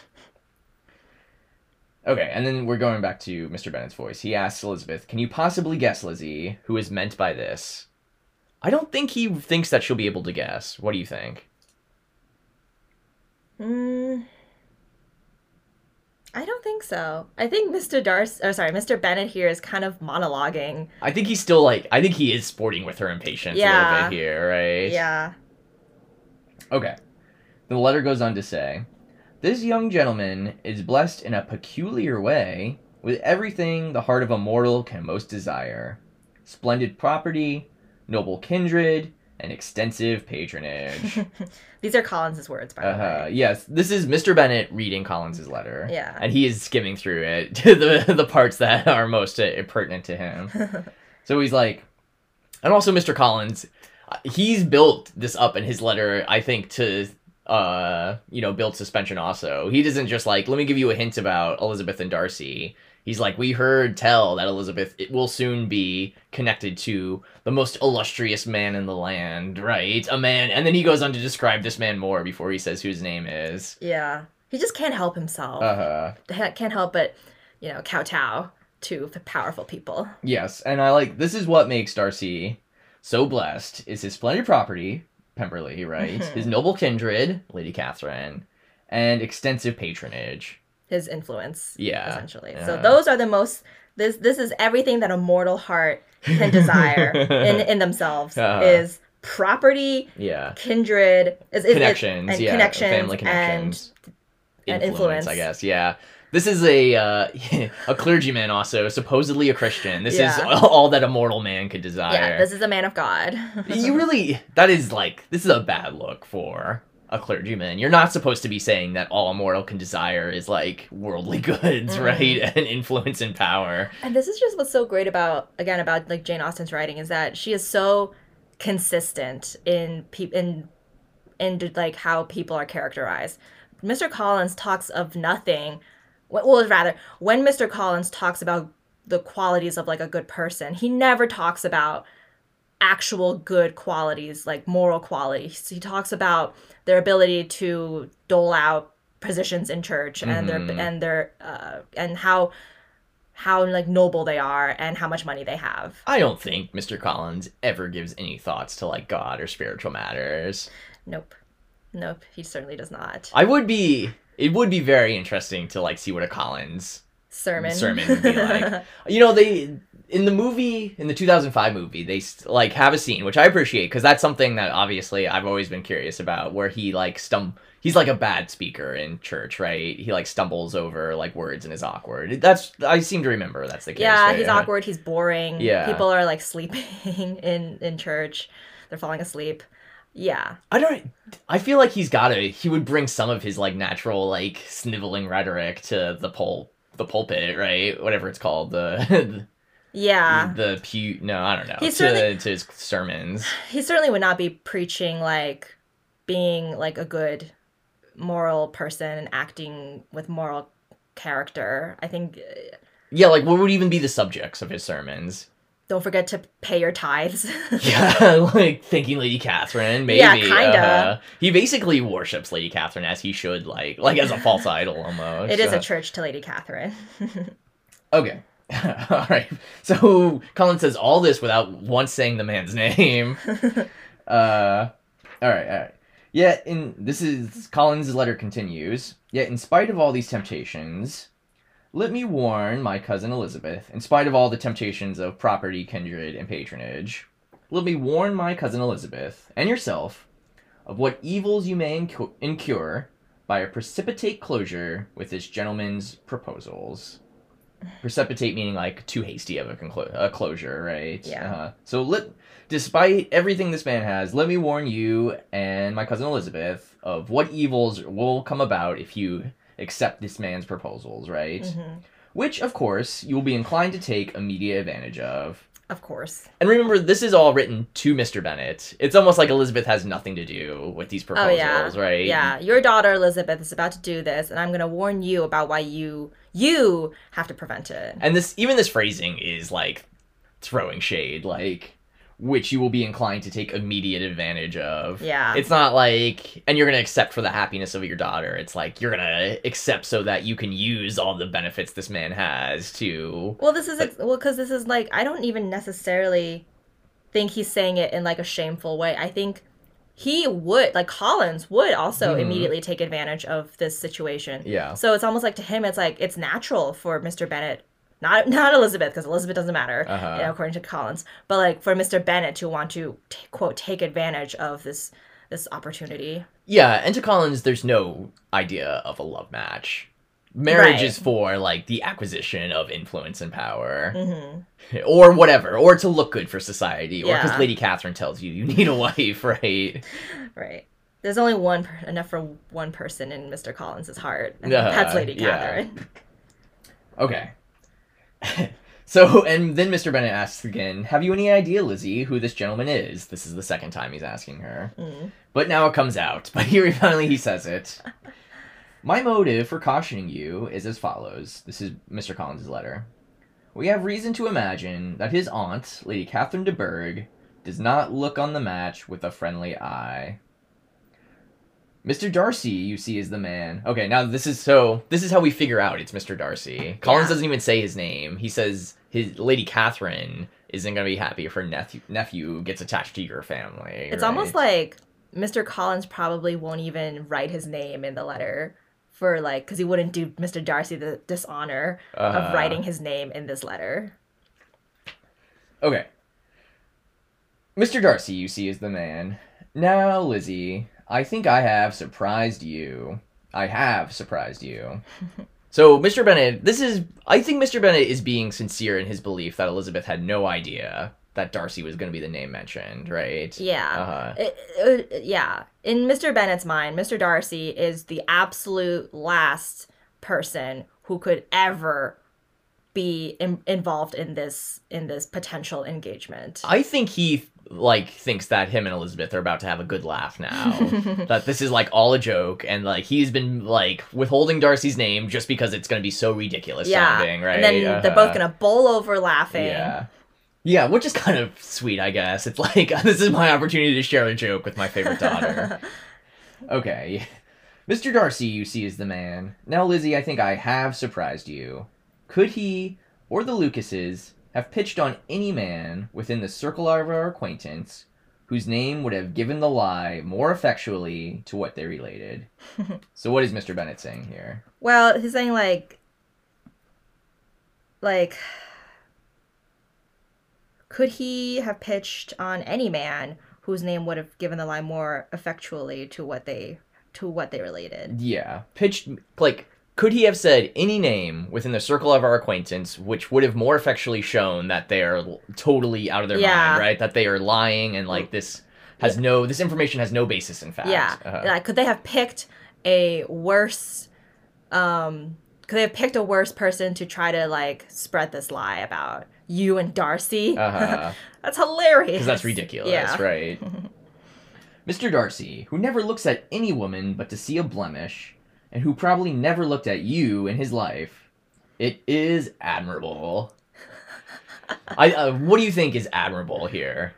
Okay, and then we're going back to Mr. Bennet's voice. He asks Elizabeth, "Can you possibly guess, Lizzie, who is meant by this?" I don't think he thinks that she'll be able to guess. What do you think? I don't think so. I think Mr. Bennett here is kind of monologuing. I think he's still like, I think he is sporting with her impatience a little bit here, right? Yeah. Okay. The letter goes on to say, "This young gentleman is blessed in a peculiar way with everything the heart of a mortal can most desire. Splendid property, noble kindred, and extensive patronage." These are Collins's words, by the way. Yes, this is Mr. Bennett reading Collins's letter. Yeah. And he is skimming through it to the parts that are most pertinent to him. So he's like, and also Mr. Collins, he's built this up in his letter, I think, to build suspension also. He doesn't just like, let me give you a hint about Elizabeth and Darcy. He's like, we heard tell that Elizabeth will soon be connected to the most illustrious man in the land, right? A man, and then he goes on to describe this man more before he says who his name is. Yeah. He just can't help himself. Can't help but, kowtow to the powerful people. Yes, and this is what makes Darcy so blessed, is his splendid property, Pemberley, right? His noble kindred, Lady Catherine, and extensive patronage. His influence, essentially. Yeah. So those are the most. This is everything that a mortal heart can desire in themselves is property, kindred, connections, connections, family connections, and influence. I guess, yeah. This is a clergyman, also supposedly a Christian. This is all that a mortal man could desire. Yeah, this is a man of God. This is a bad look for a clergyman. You're not supposed to be saying that all a mortal can desire is like worldly goods, right? And influence and power. And this is just what's so great about like Jane Austen's writing, is that she is so consistent in like how people are characterized. Mr. Collins talks of nothing. Well, rather, when Mr. Collins talks about the qualities of like a good person, he never talks about actual good qualities, like moral qualities. He talks about their ability to dole out positions in church and their and how like noble they are and how much money they have. I don't think Mr. Collins ever gives any thoughts to like God or spiritual matters. Nope, he certainly does not. It would be very interesting to like see what a Collins sermon would be like. In the 2005 movie, they like have a scene, which I appreciate, because that's something that obviously I've always been curious about, where he like he's like a bad speaker in church, right? He like stumbles over like words and is awkward. I seem to remember that's the case. Yeah, right? he's awkward, he's boring. Yeah. People are like sleeping in church. They're falling asleep. Yeah. I feel like he would bring some of his like natural like sniveling rhetoric to the pulpit, right? Whatever it's called, yeah. I don't know. To his sermons. He certainly would not be preaching like being like a good moral person and acting with moral character. I think. Yeah, like what would even be the subjects of his sermons? Don't forget to pay your tithes. Yeah, like thanking Lady Catherine, maybe. Yeah, kinda. He basically worships Lady Catherine as he should, like as a false idol almost. It is a church to Lady Catherine. Okay. All right. So Colin says all this without once saying the man's name. All right. Yeah, Colin's letter continues. Yet in spite of all these temptations, let me warn my cousin Elizabeth, in spite of all the temptations of property, kindred, and patronage, let me warn my cousin Elizabeth, and yourself, of what evils you may incur by a precipitate closure with this gentleman's proposals. Precipitate meaning like too hasty of a closure, right? Yeah. Despite everything this man has, let me warn you and my cousin Elizabeth of what evils will come about if you accept this man's proposals, right? Mm-hmm. Which, of course, you will be inclined to take immediate advantage of. Of course. And remember, this is all written to Mr. Bennett. It's almost like Elizabeth has nothing to do with these proposals, right? Yeah, your daughter Elizabeth is about to do this, and I'm going to warn you about why you have to prevent it. And this phrasing is like throwing shade, like, which you will be inclined to take immediate advantage of. Yeah. It's not like, and you're going to accept for the happiness of your daughter. It's like, you're going to accept so that you can use all the benefits this man has to... Well, because this is like, I don't even necessarily think he's saying it in like a shameful way. I think he would, like, Collins would also immediately take advantage of this situation. Yeah. So it's almost like to him, it's like, it's natural for Mr. Bennett, not Elizabeth, because Elizabeth doesn't matter, according to Collins, but like for Mr. Bennett to want to, quote, take advantage of this opportunity. Yeah, and to Collins, there's no idea of a love match. Marriage Right. is for, like, the acquisition of influence and power. Or whatever. Or to look good for society. Or because Yeah. Lady Catherine tells you need a wife, right? Right. There's only enough for one person in Mr. Collins's heart. And Yeah, that's Lady yeah. Catherine. Okay. So, and then Mr. Bennett asks again, have you any idea, Lizzie, who this gentleman is? This is the second time he's asking her. But now it comes out. But here finally he says it. My motive for cautioning you is as follows. This is Mr. Collins' letter. We have reason to imagine that his aunt, Lady Catherine de Bourgh, does not look on the match with a friendly eye. Mr. Darcy, you see, is the man. Okay, now this is how we figure out it's Mr. Darcy. Collins doesn't even say his name. He says his Lady Catherine isn't going to be happy if her nephew gets attached to your family. It's almost like Mr. Collins probably won't even write his name in the letter for, like, because he wouldn't do Mr. Darcy the dishonor of writing his name in this letter. Okay. Mr. Darcy, you see, is the man. Now, Lizzie, I think I have surprised you. I have surprised you. So, Mr. Bennett, I think Mr. Bennett is being sincere in his belief that Elizabeth had no idea that Darcy was going to be the name mentioned, right? Yeah. Yeah. In Mr. Bennett's mind, Mr. Darcy is the absolute last person who could ever be involved in this potential engagement. I think he, like, thinks that him and Elizabeth are about to have a good laugh now. That this is, like, all a joke, and, like, he's been, like, withholding Darcy's name just because it's going to be so ridiculous sounding, right? And then they're both going to bowl over laughing. Yeah. Yeah, which is kind of sweet, I guess. It's like, this is my opportunity to share a joke with my favorite daughter. Okay. Mr. Darcy, you see, is the man. Now, Lizzie, I think I have surprised you. Could he, or the Lucases, have pitched on any man within the circle of our acquaintance whose name would have given the lie more effectually to what they related? So what is Mr. Bennett saying here? Well, he's saying, like, could he have pitched on any man whose name would have given the lie more effectually to what they related? Yeah. Pitched, like, could he have said any name within the circle of our acquaintance which would have more effectually shown that they are totally out of their mind, right? That they are lying and, like, this information has no basis in fact. Yeah. Like, could they have picked a worse person to try to, like, spread this lie about you and Darcy? That's hilarious. Because that's ridiculous, right? Mr. Darcy, who never looks at any woman but to see a blemish, and who probably never looked at you in his life, it is admirable. What do you think is admirable here?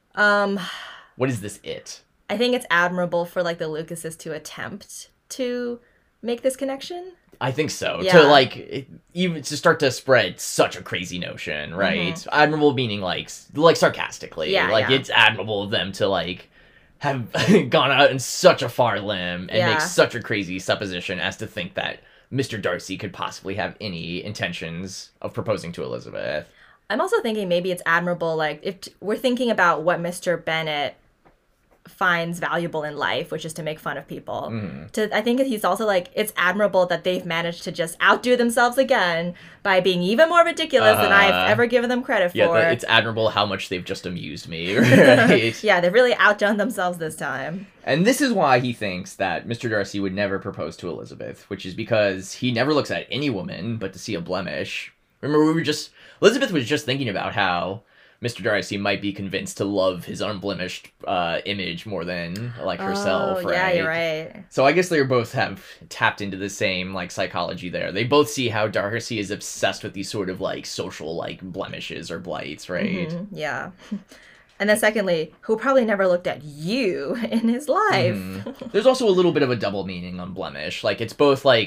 What is this it? I think it's admirable for, like, the Lucases to attempt to make this connection. I think so. Yeah. To, like, even to start to spread such a crazy notion, right? Admirable meaning, like sarcastically. It's admirable of them to, like, have gone out in such a far limb and make such a crazy supposition as to think that Mr. Darcy could possibly have any intentions of proposing to Elizabeth. I'm also thinking maybe it's admirable, like, if we're thinking about what Mr. Bennett finds valuable in life, which is to make fun of people. I think he's also like, it's admirable that they've managed to just outdo themselves again by being even more ridiculous than I've ever given them credit for. Yeah, it's admirable how much they've just amused me, right? Yeah, they've really outdone themselves this time. And this is why he thinks that Mr. Darcy would never propose to Elizabeth, which is because he never looks at any woman but to see a blemish. Remember, Elizabeth was just thinking about how Mr. Darcy might be convinced to love his unblemished image more than, like, herself, right? Yeah, you're right. So I guess they both have tapped into the same, like, psychology there. They both see how Darcy is obsessed with these sort of, like, social, like, blemishes or blights, right? Yeah. And then secondly, who probably never looked at you in his life. There's also a little bit of a double meaning on blemish. Like, it's both, like,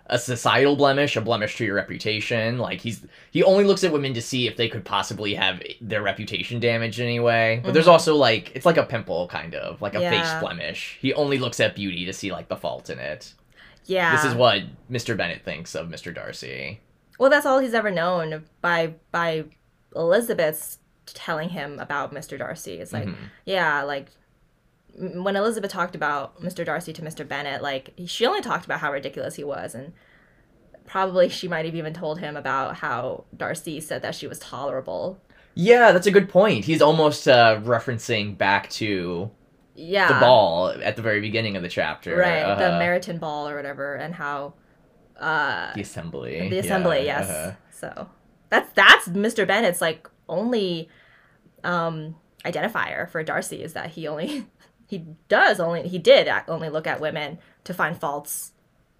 a societal blemish, a blemish to your reputation. Like, he only looks at women to see if they could possibly have their reputation damaged in any way. But there's also, like, it's like a pimple, kind of, like a face blemish. He only looks at beauty to see, like, the fault in it. Yeah. This is what Mr. Bennet thinks of Mr. Darcy. Well, that's all he's ever known by Elizabeth's telling him about Mr. Darcy. It's like, yeah, like, when Elizabeth talked about Mr. Darcy to Mr. Bennet, like, she only talked about how ridiculous he was, and probably she might have even told him about how Darcy said that she was tolerable. Yeah, that's a good point. He's almost referencing back to the ball at the very beginning of the chapter. Right, the Meryton Ball or whatever, and how... the assembly. The assembly, yes. So, that's Mr. Bennet's, like, only identifier for Darcy, is that he did only look at women to find faults.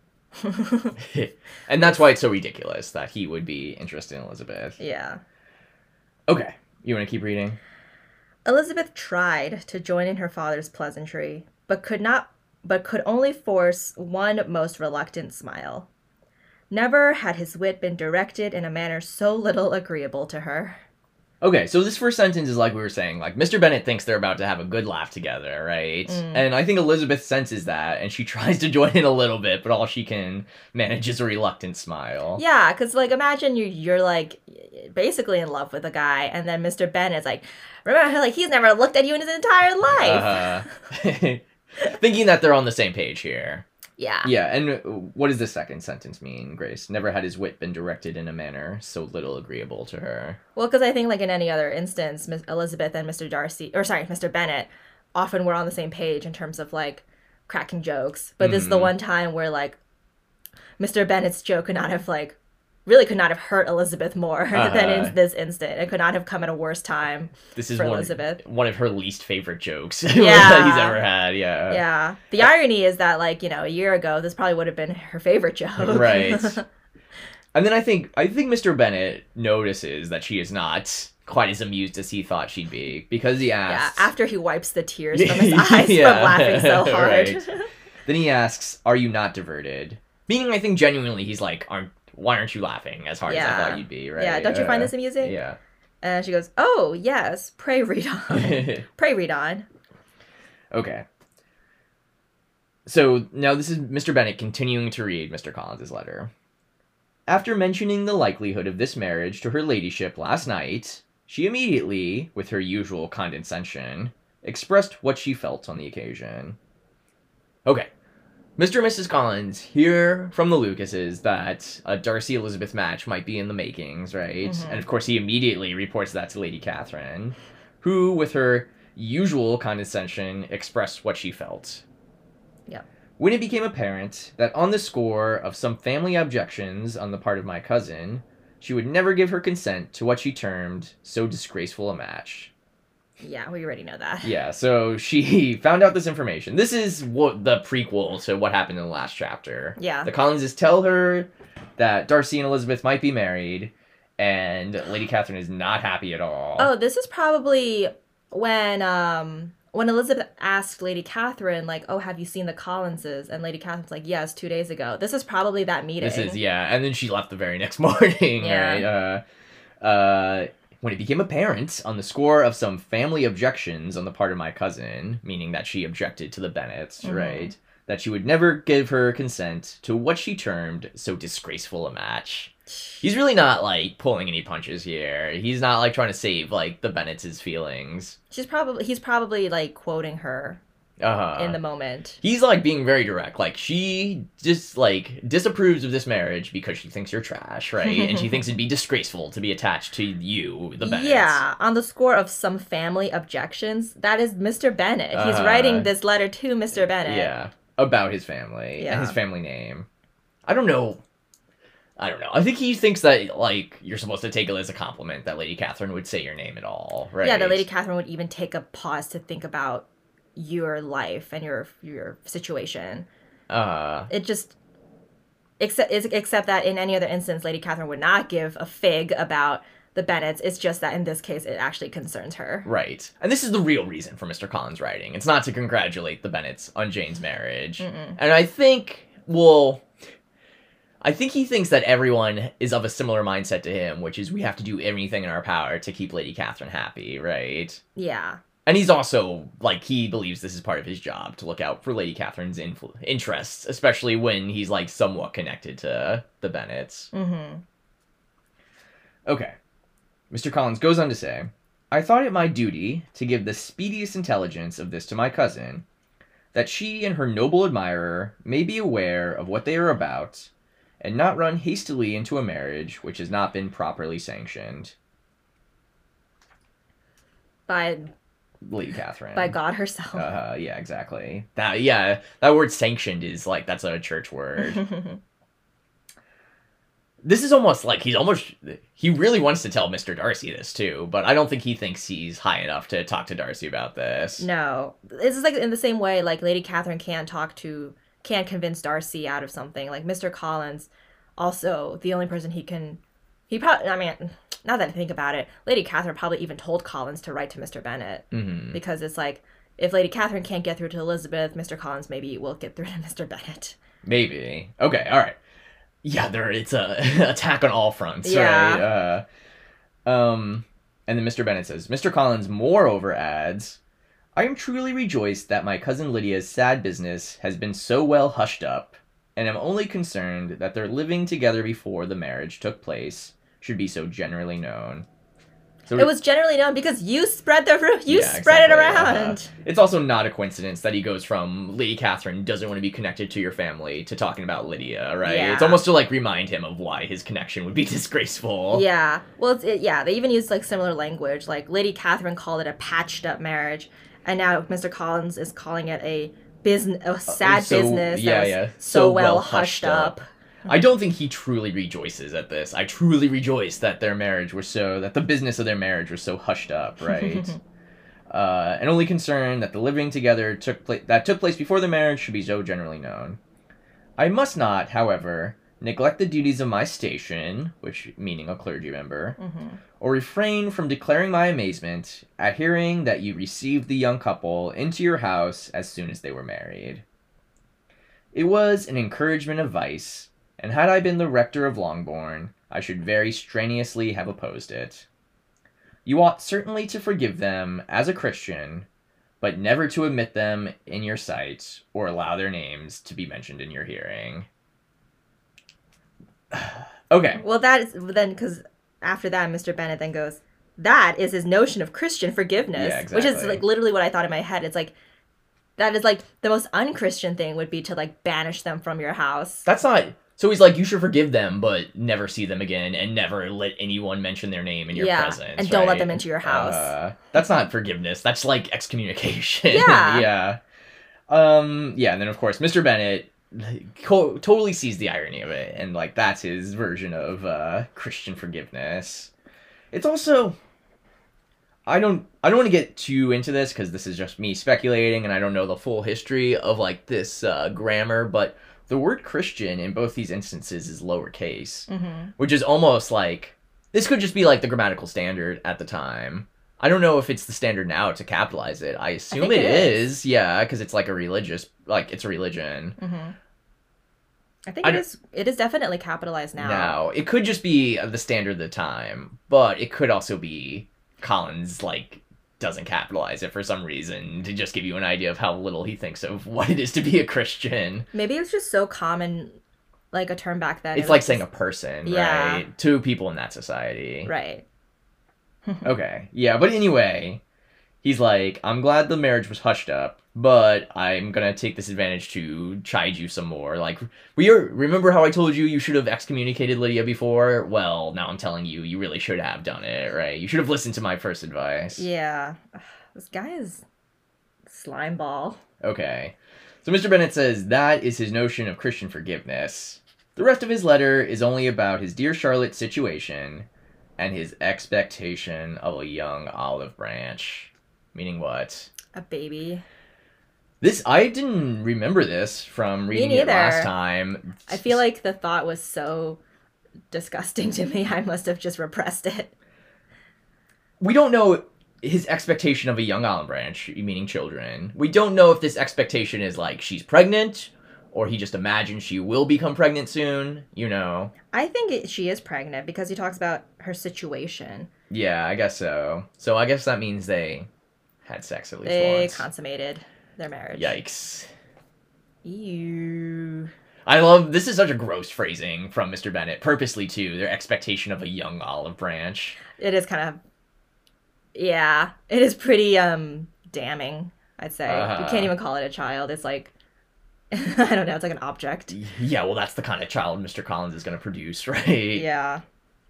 And that's why it's so ridiculous that he would be interested in Elizabeth. Yeah. Okay, you want to keep reading? Elizabeth tried to join in her father's pleasantry, but could only force one most reluctant smile. Never had his wit been directed in a manner so little agreeable to her. Okay, so this first sentence is like we were saying, like, Mr. Bennet thinks they're about to have a good laugh together, right? And I think Elizabeth senses that, and she tries to join in a little bit, but all she can manage is a reluctant smile. Yeah, because, like, imagine you're, like, basically in love with a guy, and then Mr. Bennet's like, remember, like, he's never looked at you in his entire life! Thinking that they're on the same page here. Yeah. Yeah, and what does the second sentence mean, Grace? Never had his wit been directed in a manner so little agreeable to her. Well, because I think, like, in any other instance, Elizabeth and Mr. Bennet often were on the same page in terms of, like, cracking jokes. But this is the one time where, like, Mr. Bennet's joke could not have hurt Elizabeth more than in this instant. It could not have come at a worse time for Elizabeth. One of her least favorite jokes that he's ever had, yeah. Yeah. The irony is that, like, a year ago, this probably would have been her favorite joke. Right. And then I think Mr. Bennet notices that she is not quite as amused as he thought she'd be, because he asks... Yeah, after he wipes the tears from his eyes from laughing so hard. Right. Then he asks, are you not diverted? Meaning, I think genuinely he's like, why aren't you laughing as hard as I thought you'd be, right? Yeah, don't you find this amusing? Yeah. And she goes, oh, yes, pray read on. Pray read on. Okay. So, now this is Mr. Bennet continuing to read Mr. Collins' letter. After mentioning the likelihood of this marriage to her ladyship last night, she immediately, with her usual condescension, expressed what she felt on the occasion. Okay. Mr. and Mrs. Collins hear from the Lucases that a Darcy-Elizabeth match might be in the makings, right? And of course he immediately reports that to Lady Catherine, who, with her usual condescension, expressed what she felt. Yeah. When it became apparent that on the score of some family objections on the part of my cousin, she would never give her consent to what she termed so disgraceful a match. Yeah, we already know that. Yeah, so she found out this information. This is what the prequel to what happened in the last chapter. Yeah. The Collinses tell her that Darcy and Elizabeth might be married, and Lady Catherine is not happy at all. Oh, this is probably when Elizabeth asked Lady Catherine, like, oh, have you seen the Collinses? And Lady Catherine's like, yes, 2 days ago. This is probably that meeting. This is, yeah, and then she left the very next morning, right? When it became apparent, on the score of some family objections on the part of my cousin, meaning that she objected to the Bennets, right, that she would never give her consent to what she termed so disgraceful a match. He's really not, like, pulling any punches here. He's not, like, trying to save, like, the Bennets' feelings. He's probably, like, quoting her in the moment. He's, like, being very direct. Like, she just, like, disapproves of this marriage because she thinks you're trash, right? And she thinks it'd be disgraceful to be attached to you, the Bennets. Yeah, on the score of some family objections, that is Mr. Bennet. He's writing this letter to Mr. Bennet. Yeah, about his family and his family name. I don't know. I think he thinks that, like, you're supposed to take it as a compliment that Lady Catherine would say your name at all, right? Yeah, that Lady Catherine would even take a pause to think about your life and your situation. It just... Except that in any other instance, Lady Catherine would not give a fig about the Bennets. It's just that in this case, it actually concerns her. Right. And this is the real reason for Mr. Collins' writing. It's not to congratulate the Bennets on Jane's marriage. And I think, well... I think he thinks that everyone is of a similar mindset to him, which is we have to do everything in our power to keep Lady Catherine happy, right? Yeah. And he's also, like, he believes this is part of his job to look out for Lady Catherine's interests, especially when he's, like, somewhat connected to the Bennets. Mm-hmm. Okay. Mr. Collins goes on to say, I thought it my duty to give the speediest intelligence of this to my cousin, that she and her noble admirer may be aware of what they are about, and not run hastily into a marriage which has not been properly sanctioned. By Lady Catherine. By God herself. Yeah, exactly. That word sanctioned is, like, that's a church word. This is almost like he really wants to tell Mr. Darcy this too, but I don't think he thinks he's high enough to talk to Darcy about this. No. This is like in the same way, like, Lady Catherine can't convince Darcy out of something. Like, Mr. Collins, also, the only person he probably, I mean, now that I think about it, Lady Catherine probably even told Collins to write to Mr. Bennet. Mm-hmm. Because it's like, if Lady Catherine can't get through to Elizabeth, Mr. Collins maybe will get through to Mr. Bennet. Maybe. Okay, alright. Yeah, it's a attack on all fronts, yeah. Right? And then Mr. Bennet says, Mr. Collins moreover adds, I am truly rejoiced that my cousin Lydia's sad business has been so well hushed up, and am only concerned that their living together before the marriage took place should be so generally known. So it was generally known because you spread it exactly, around. It's also not a coincidence that he goes from Lady Catherine doesn't want to be connected to your family to talking about Lydia, right? Yeah. It's almost to, like, remind him of why his connection would be disgraceful. Yeah. Well, they even use, like, similar language. Like, Lady Catherine called it a patched up marriage, and now Mr. Collins is calling it a sad business. Yeah. So well hushed up. I don't think he truly rejoices at this. I truly rejoice that that the business of their marriage was so hushed up, right? And only concerned that the living together took place before the marriage should be so generally known. I must not, however, neglect the duties of my station, which meaning a clergy member, or refrain from declaring my amazement at hearing that you received the young couple into your house as soon as they were married. It was an encouragement of vice, and had I been the rector of Longbourn, I should very strenuously have opposed it. You ought certainly to forgive them as a Christian, but never to admit them in your sight, or allow their names to be mentioned in your hearing. Okay. Well, that is then, because after that, Mr. Bennet then goes, that is his notion of Christian forgiveness. Yeah, exactly. Which is, like, literally what I thought in my head. It's like, that is, like, the most unchristian thing would be to, like, banish them from your house. That's not... So he's like, you should forgive them, but never see them again, and never let anyone mention their name in your presence. And don't let them into your house. That's not forgiveness. That's, like, excommunication. Yeah. Yeah. And then, of course, Mr. Bennet totally sees the irony of it, and, like, that's his version of Christian forgiveness. It's also... I don't want to get too into this, because this is just me speculating, and I don't know the full history of, like, this grammar, but... The word Christian in both these instances is lowercase, which is almost like, this could just be like the grammatical standard at the time. I don't know if it's the standard now to capitalize it. I assume it is, yeah, because it's like it's a religion. I think it is definitely capitalized now. Now, it could just be the standard of the time, but it could also be Collins, like, doesn't capitalize it for some reason to just give you an idea of how little he thinks of what it is to be a Christian. Maybe it was just so common, like, a term back then. It's like saying a person, yeah. Right? To people in that society. Right. Okay. Yeah, but anyway, he's like, I'm glad the marriage was hushed up, but I'm gonna take this advantage to chide you some more. Like, remember how I told you should have excommunicated Lydia before? Well, now I'm telling you, you really should have done it, right? You should have listened to my first advice. Yeah. This guy is slime ball. Okay. So Mr. Bennet says that is his notion of Christian forgiveness. The rest of his letter is only about his dear Charlotte's situation and his expectation of a young olive branch. Meaning what? A baby. I didn't remember this from reading it last time. I feel like the thought was so disgusting to me, I must have just repressed it. We don't know his expectation of a young olive branch, meaning children. We don't know if this expectation is like she's pregnant, or he just imagines she will become pregnant soon, you know. I think she is pregnant because he talks about her situation. Yeah, I guess so. So I guess that means they had sex at least They once. consummated their marriage. Yikes. Ew. I love, this is such a gross phrasing from Mr. Bennett, purposely too, their expectation of a young olive branch. It is kind of, yeah, it is pretty damning, I'd say. You can't even call it a child. It's like, I don't know, it's like an object. Yeah, well, that's the kind of child Mr. Collins is going to produce, right? Yeah.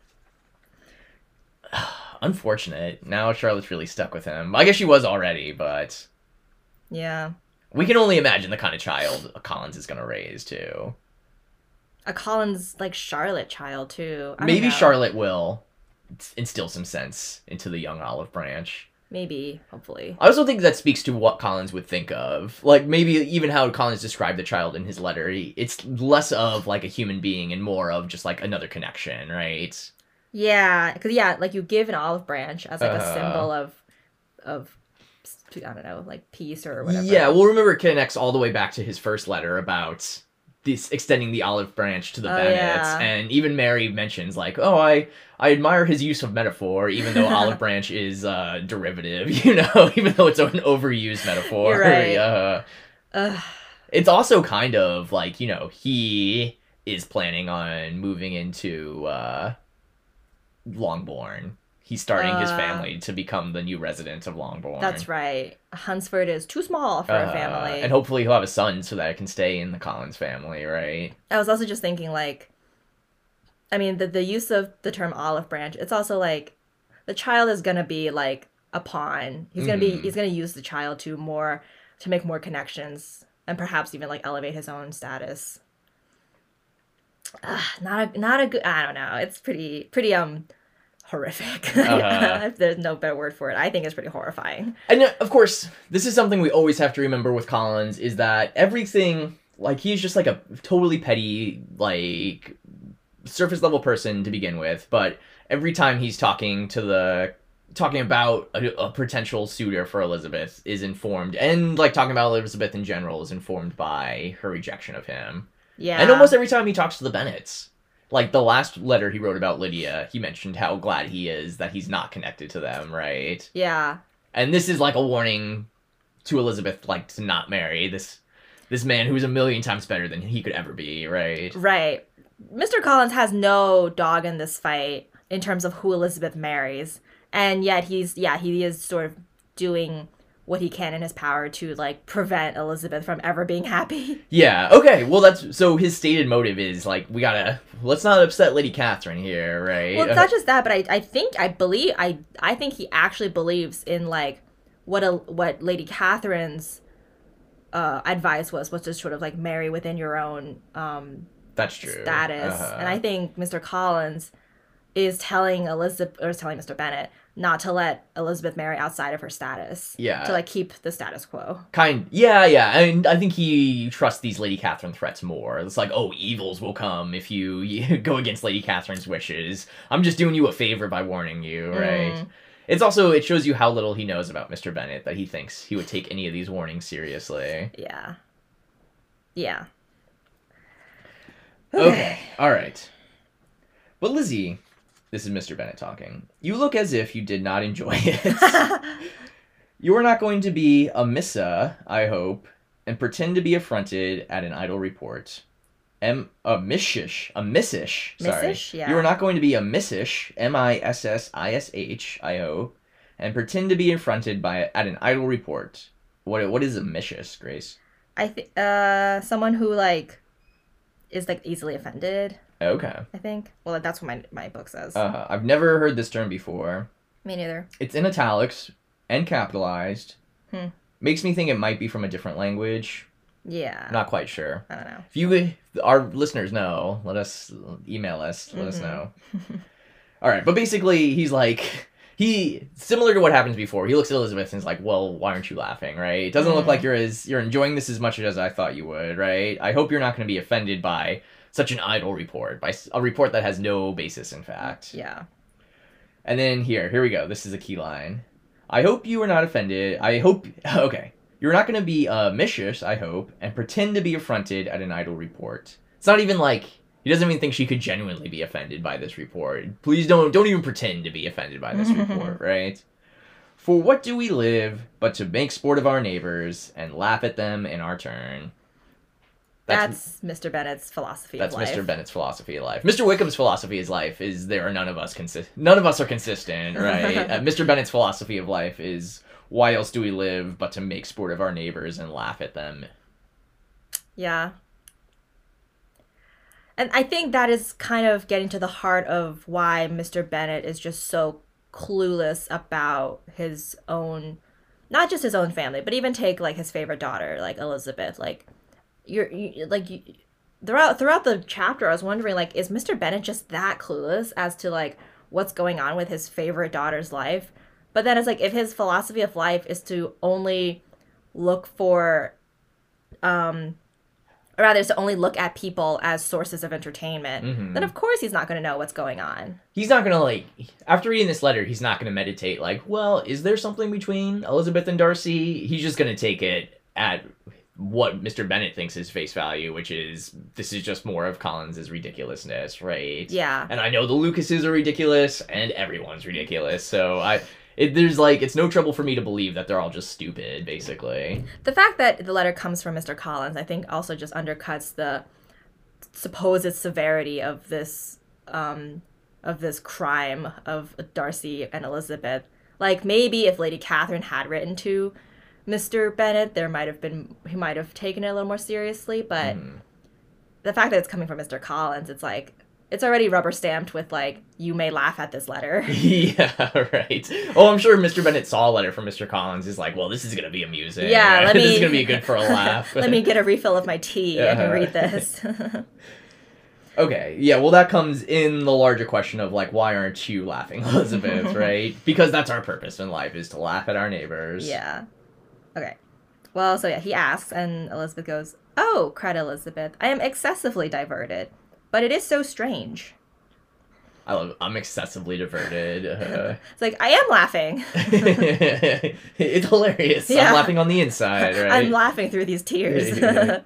Unfortunate. Now Charlotte's really stuck with him. I guess she was already, but Yeah. we can only imagine the kind of child Collins is going to raise, too. A Collins, like, Charlotte child, too. I don't Maybe know. Charlotte will instill some sense into the young olive branch. Maybe, hopefully. I also think that speaks to what Collins would think of. Like, maybe even how Collins described the child in his letter. It's less of, like, a human being and more of just, like, another connection, right? Yeah, because, yeah, like, you give an olive branch as, like, a symbol of, I don't know, like, peace or whatever. Yeah, well, remember, it connects all the way back to his first letter about this extending the olive branch to the Bennets. Yeah. And even Mary mentions, like, oh, I admire his use of metaphor, even though olive branch is derivative, you know, even though it's an overused metaphor. You're right. It's also kind of like, you know, he is planning on moving into Longbourn. He's starting his family to become the new resident of Longbourn. That's right. Hunsford is too small for a family. And hopefully he'll have a son so that it can stay in the Collins family, right? I was also just thinking, like, I mean, the use of the term olive branch, it's also like the child is gonna be like a pawn. He's gonna use the child to make more connections and perhaps even like elevate his own status. Not a good, I don't know. It's pretty horrific. If there's no better word for it. I think it's pretty horrifying. And of course, this is something we always have to remember with Collins, is that everything, like, he's just like a totally petty, like, surface level person to begin with, but every time he's talking about a potential suitor for Elizabeth is informed, and like talking about Elizabeth in general is informed by her rejection of him. Yeah. And almost every time he talks to the Bennets, like the last letter he wrote about Lydia, he mentioned how glad he is that he's not connected to them, right? Yeah. And this is like a warning to Elizabeth, like, to not marry this man who's a million times better than he could ever be, right? Right. Mr. Collins has no dog in this fight in terms of who Elizabeth marries. And yet he is sort of doing what he can in his power to, like, prevent Elizabeth from ever being happy. Yeah, okay, well, so his stated motive is, like, let's not upset Lady Catherine here, right? Well, it's not just that, but I think he actually believes in, like, what Lady Catherine's advice was to sort of, like, marry within your own that's true. status. And I think Mr. Collins is telling Mr. Bennett not to let Elizabeth marry outside of her status. Yeah. To, like, keep the status quo. Yeah. I mean, I think he trusts these Lady Catherine threats more. It's like, oh, evils will come if you go against Lady Catherine's wishes. I'm just doing you a favor by warning you, right? It shows you how little he knows about Mr. Bennett, that he thinks he would take any of these warnings seriously. Yeah. Yeah. Okay. All right. But Lizzie, this is Mr. Bennett talking. You look as if you did not enjoy it. You are not going to be a missa, I hope, and pretend to be affronted at an idle report. A missish, sorry. Missish, yeah. You are not going to be a missish, missish, I hope, and pretend to be affronted at an idle report. What is a missish, Grace? I think someone who, like, is, like, easily offended. Okay. I think. Well, that's what my book says. I've never heard this term before. Me neither. It's in italics and capitalized. Makes me think it might be from a different language. Yeah. Not quite sure. I don't know. If our listeners know, email us, let us know. All right, but basically he's like, similar to what happens before, he looks at Elizabeth and is like, well, why aren't you laughing, right? It doesn't look like you're enjoying this as much as I thought you would, right? I hope you're not going to be offended by such an idle report, by a report that has no basis in fact. Yeah. And then here we go. This is a key line. I hope you are not offended. Okay. You're not going to be mischievous, I hope, and pretend to be affronted at an idle report. It's not even like he doesn't even think she could genuinely be offended by this report. Please don't even pretend to be offended by this report, right? For what do we live but to make sport of our neighbors and laugh at them in our turn? That's Mr. Bennet's philosophy of life. That's Mr. Bennet's philosophy of life. Mr. Wickham's philosophy of life is there are none of us are consistent, right? Mr. Bennet's philosophy of life is why else do we live but to make sport of our neighbors and laugh at them? Yeah. And I think that is kind of getting to the heart of why Mr. Bennet is just so clueless about his own, not just his own family, but even take like his favorite daughter, like Elizabeth. Like throughout the chapter, I was wondering, like, is Mr. Bennet just that clueless as to like what's going on with his favorite daughter's life? But then it's like, if his philosophy of life is to only look for, or rather, is to only look at people as sources of entertainment, then of course he's not going to know what's going on. He's not going to, like, after reading this letter, he's not going to meditate, like, well, is there something between Elizabeth and Darcy? He's just going to take it at what Mr. Bennet thinks is face value, which is, this is just more of Collins's ridiculousness, right? Yeah. And I know the Lucases are ridiculous, and everyone's ridiculous, so it's no trouble for me to believe that they're all just stupid, basically. The fact that the letter comes from Mr. Collins, I think, also just undercuts the supposed severity of this crime of Darcy and Elizabeth. Like, maybe if Lady Catherine had written to Mr. Bennet, he might have taken it a little more seriously, but the fact that it's coming from Mr. Collins, it's like, it's already rubber stamped with, like, you may laugh at this letter. Yeah, right. Oh, I'm sure Mr. Bennet saw a letter from Mr. Collins. He's like, well, this is going to be amusing. Yeah, this is going to be good for a laugh. Let me get a refill of my tea and read this. Okay, yeah, well, that comes in the larger question of, like, why aren't you laughing, Elizabeth, right? Because that's our purpose in life, is to laugh at our neighbors. Yeah. Okay. Well, so yeah, he asks, and Elizabeth goes, "Oh," cried Elizabeth, "I am excessively diverted. But it is so strange." I'm excessively diverted. It's like, I am laughing. It's hilarious. Yeah. I'm laughing on the inside, right? I'm laughing through these tears.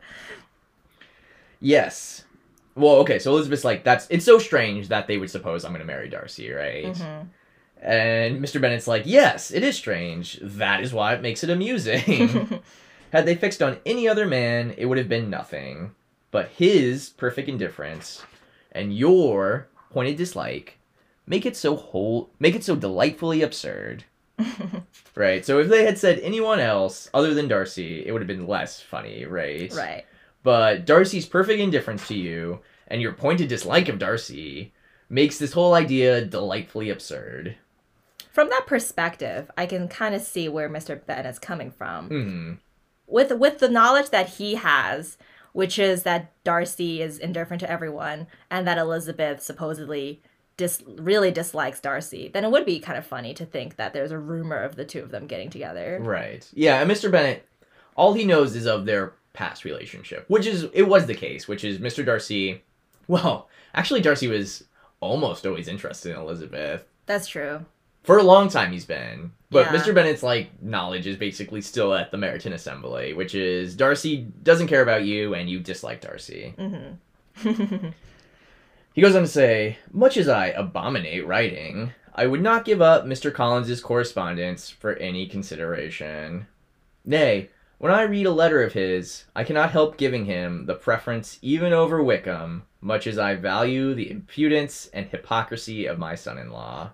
Yes. Well, okay, so Elizabeth's like, it's so strange that they would suppose I'm going to marry Darcy, right? Mm-hmm. And Mr. Bennet's like, yes, it is strange. That is why it makes it amusing. Had they fixed on any other man, it would have been nothing. But his perfect indifference and your pointed dislike make it so delightfully absurd. Right? So if they had said anyone else other than Darcy, it would have been less funny, right? Right. But Darcy's perfect indifference to you and your pointed dislike of Darcy makes this whole idea delightfully absurd. From that perspective, I can kind of see where Mr. Bennet's coming from. Mm-hmm. With the knowledge that he has, which is that Darcy is indifferent to everyone, and that Elizabeth supposedly really dislikes Darcy, then it would be kind of funny to think that there's a rumor of the two of them getting together. Right. Yeah, and Mr. Bennet, all he knows is of their past relationship, it was the case, which is Mr. Darcy, well, actually Darcy was almost always interested in Elizabeth. That's true. For a long time he's been. But yeah. Mr. Bennet's, like, knowledge is basically still at the Meryton Assembly, which is Darcy doesn't care about you and you dislike Darcy. Mm-hmm. He goes on to say, much as I abominate writing, I would not give up Mr. Collins's correspondence for any consideration. Nay, when I read a letter of his, I cannot help giving him the preference even over Wickham, much as I value the impudence and hypocrisy of my son-in-law.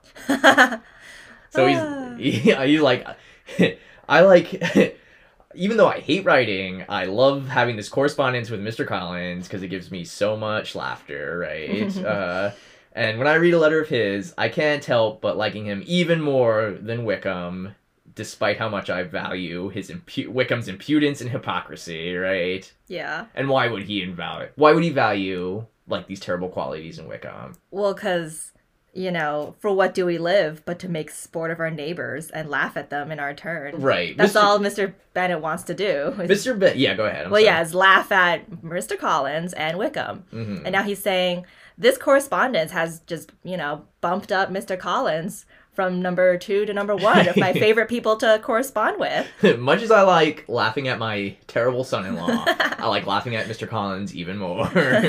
So he's like, I like, even though I hate writing, I love having this correspondence with Mr. Collins because it gives me so much laughter, right? And when I read a letter of his, I can't help but liking him even more than Wickham, despite how much I value Wickham's impudence and hypocrisy, right? Yeah. And why would he value, like, these terrible qualities in Wickham? Well, because, for what do we live but to make sport of our neighbors and laugh at them in our turn? Right. That's all Mr. Bennet wants to do. Yeah, go ahead. Is laugh at Mr. Collins and Wickham. Mm-hmm. And now he's saying, this correspondence has just, bumped up Mr. Collins from number 2 to number 1 of my favorite people to correspond with. Much as I like laughing at my terrible son-in-law, I like laughing at Mr. Collins even more.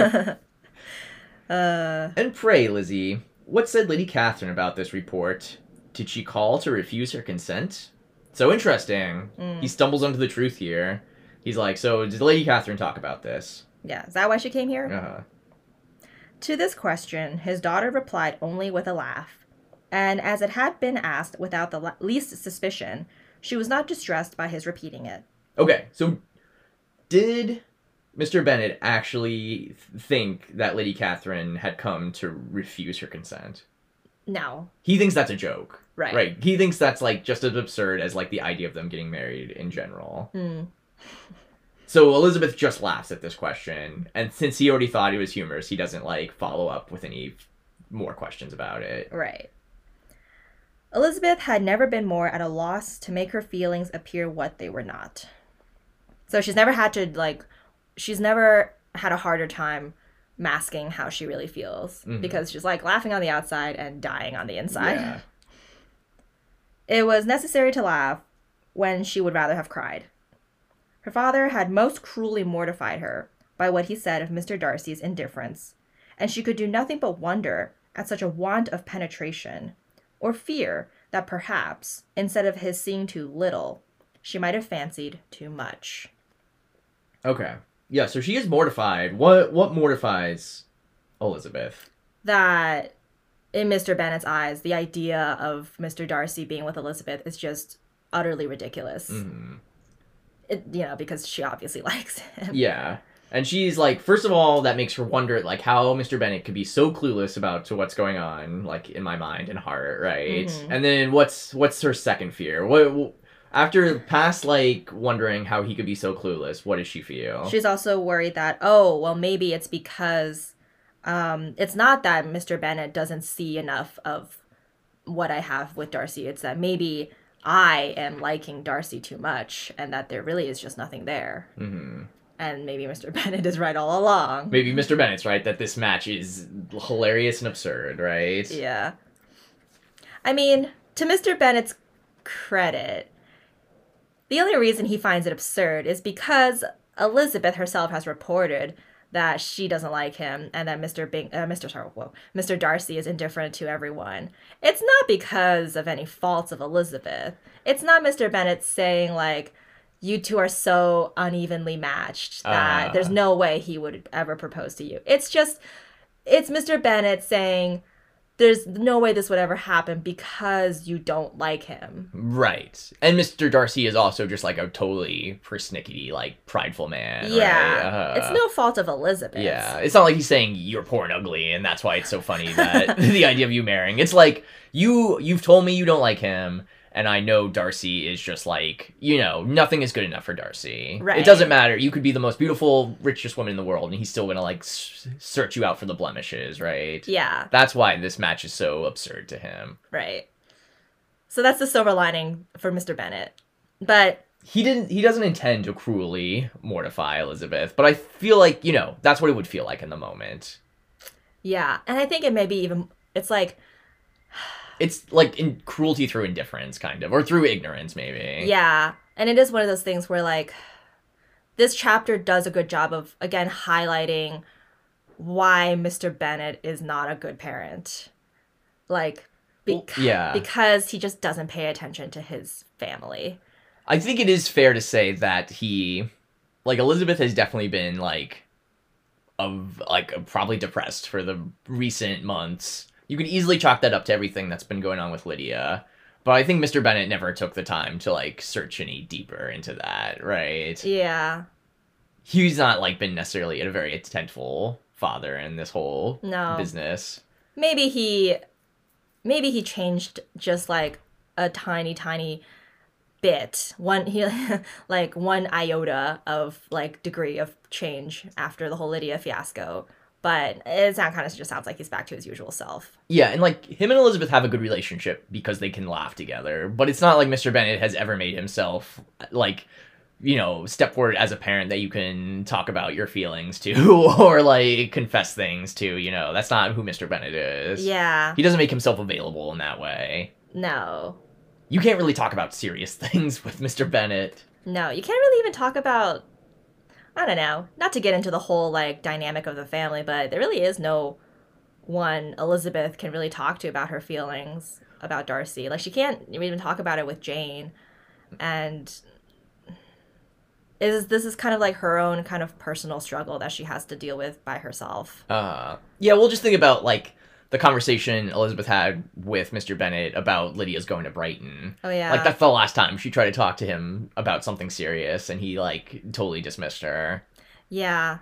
And pray, Lizzie, what said Lady Catherine about this report? Did she call to refuse her consent? So interesting. He stumbles onto the truth here. He's like, so did Lady Catherine talk about this? Yeah, is that why she came here? Uh-huh. To this question, his daughter replied only with a laugh. And as it had been asked without the least suspicion, she was not distressed by his repeating it. Okay, so did Mr. Bennet actually think that Lady Catherine had come to refuse her consent? No. He thinks that's a joke. Right. Right. He thinks that's, like, just as absurd as, like, the idea of them getting married in general. So Elizabeth just laughs at this question, and since he already thought it was humorous, he doesn't, like, follow up with any more questions about it. Right. Elizabeth had never been more at a loss to make her feelings appear what they were not. So she's never had to, like, she's never had a harder time masking how she really feels, because she's, like, laughing on the outside and dying on the inside. Yeah. It was necessary to laugh when she would rather have cried. Her father had most cruelly mortified her by what he said of Mr. Darcy's indifference, and she could do nothing but wonder at such a want of penetration, or fear that perhaps, instead of his seeing too little, she might have fancied too much. Okay. Yeah, so she is mortified. What mortifies Elizabeth? That, in Mr. Bennet's eyes, the idea of Mr. Darcy being with Elizabeth is just utterly ridiculous. Because she obviously likes him. Yeah. And she's like, first of all, that makes her wonder, like, how Mr. Bennet could be so clueless to what's going on, like, in my mind and heart, right? And then what's her second fear? What after past, like, wondering how he could be so clueless, what does she feel? She's also worried that, oh, well, maybe it's because it's not that Mr. Bennet doesn't see enough of what I have with Darcy. It's that maybe I am liking Darcy too much and that there really is just nothing there. And maybe Mr. Bennet is right all along. Maybe Mr. Bennet's right that this match is hilarious and absurd, right? Yeah. I mean, to Mr. Bennet's credit, the only reason he finds it absurd is because Elizabeth herself has reported that she doesn't like him and that Mr. Darcy is indifferent to everyone. It's not because of any faults of Elizabeth. It's not Mr. Bennet saying, like, you two are so unevenly matched that there's no way he would ever propose to you. It's Mr. Bennet saying, there's no way this would ever happen because you don't like him. Right. And Mr. Darcy is also just, like, a totally persnickety, like, prideful man. Yeah. Right? It's no fault of Elizabeth's. Yeah. It's not like he's saying you're poor and ugly and that's why it's so funny that the idea of you marrying. It's like, you've told me you don't like him, and I know Darcy is just like, nothing is good enough for Darcy. Right. It doesn't matter. You could be the most beautiful, richest woman in the world, and he's still gonna, like, search you out for the blemishes, right? Yeah. That's why this match is so absurd to him. Right. So that's the silver lining for Mr. Bennet. But he doesn't intend to cruelly mortify Elizabeth, but I feel like, that's what it would feel like in the moment. Yeah. And I think it may be even, it's like in cruelty through indifference, kind of, or through ignorance, maybe. Yeah. And it is one of those things where, like, this chapter does a good job of, again, highlighting why Mr. Bennet is not a good parent. Like, because he just doesn't pay attention to his family. I think it is fair to say that Elizabeth has definitely been, probably depressed for the recent months. You could easily chalk that up to everything that's been going on with Lydia. But I think Mr. Bennet never took the time to, search any deeper into that, right? Yeah. He's not, been necessarily a very attentive father in this whole business. Maybe he changed just, a tiny, tiny bit. One iota of, degree of change after the whole Lydia fiasco. But it kind of just sounds like he's back to his usual self. Yeah, and, him and Elizabeth have a good relationship because they can laugh together. But it's not like Mr. Bennet has ever made himself, step forward as a parent that you can talk about your feelings to or, confess things to, That's not who Mr. Bennet is. Yeah. He doesn't make himself available in that way. No. You can't really talk about serious things with Mr. Bennet. No, you can't really even talk about, I don't know, not to get into the whole like dynamic of the family, but there really is no one Elizabeth can really talk to about her feelings about Darcy. Like she can't even talk about it with Jane. And this is kind of like her own kind of personal struggle that she has to deal with by herself. Yeah, we'll just think about like the conversation Elizabeth had with Mr. Bennet about Lydia's going to Brighton. Oh yeah. Like that's the last time she tried to talk to him about something serious and he like totally dismissed her. Yeah.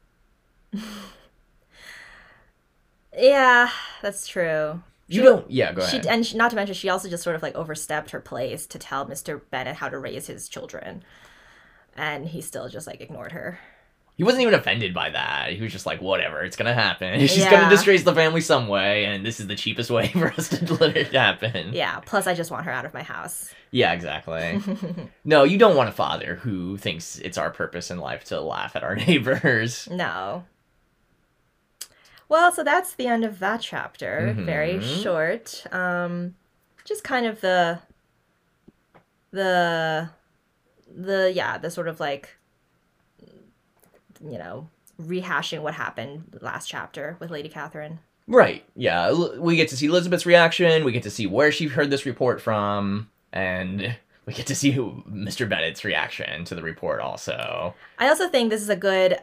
Yeah, that's true. Yeah, go ahead. Not to mention, she also just sort of like overstepped her place to tell Mr. Bennet how to raise his children. And he still just like ignored her. He wasn't even offended by that. He was just like, whatever, it's gonna happen. She's gonna disgrace the family some way, and this is the cheapest way for us to let it happen. Yeah, plus I just want her out of my house. Yeah, exactly. No, you don't want a father who thinks it's our purpose in life to laugh at our neighbors. No. Well, so that's the end of that chapter. Mm-hmm. Very short. Just kind of the sort of like, you know, rehashing what happened last chapter with Lady Catherine. Right. Yeah, we get to see Elizabeth's reaction. We get to see where she heard this report from, and we get to see Mr. Bennet's reaction to the report also. I also think this is a good.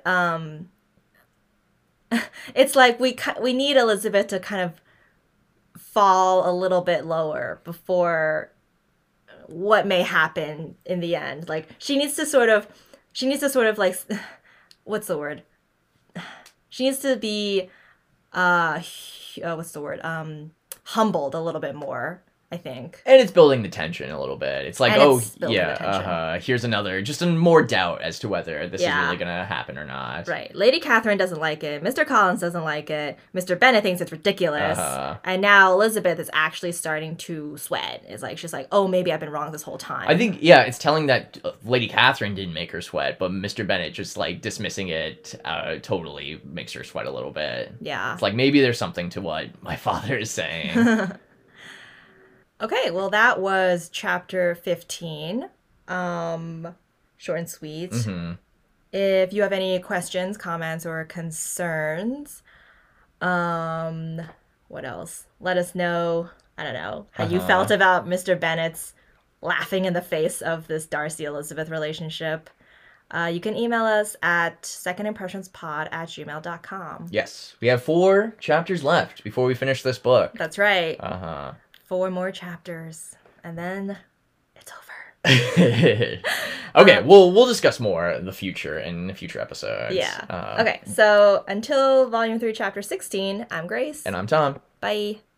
It's like we need Elizabeth to kind of fall a little bit lower before what may happen in the end. Like she needs to sort of like, what's the word? She needs to be humbled a little bit more, I think. And it's building the tension a little bit. It's like, here's another, just more doubt as to whether this is really going to happen or not. Right. Lady Catherine doesn't like it. Mr. Collins doesn't like it. Mr. Bennet thinks it's ridiculous. And now Elizabeth is actually starting to sweat. It's like, she's like, oh, maybe I've been wrong this whole time. I think, it's telling that Lady Catherine didn't make her sweat, but Mr. Bennet just, like, dismissing it totally makes her sweat a little bit. Yeah. It's like, maybe there's something to what my father is saying. Okay, well, that was chapter 15. Short and sweet. Mm-hmm. If you have any questions, comments, or concerns, what else? Let us know, I don't know, how you felt about Mr. Bennet's laughing in the face of this Darcy-Elizabeth relationship. You can email us at secondimpressionspod@gmail.com. Yes, we have 4 chapters left before we finish this book. That's right. 4 more chapters, and then it's over. Okay, we'll discuss more in the future in future episodes. Yeah. Okay, so until Volume 3, Chapter 16, I'm Grace. And I'm Tom. Bye.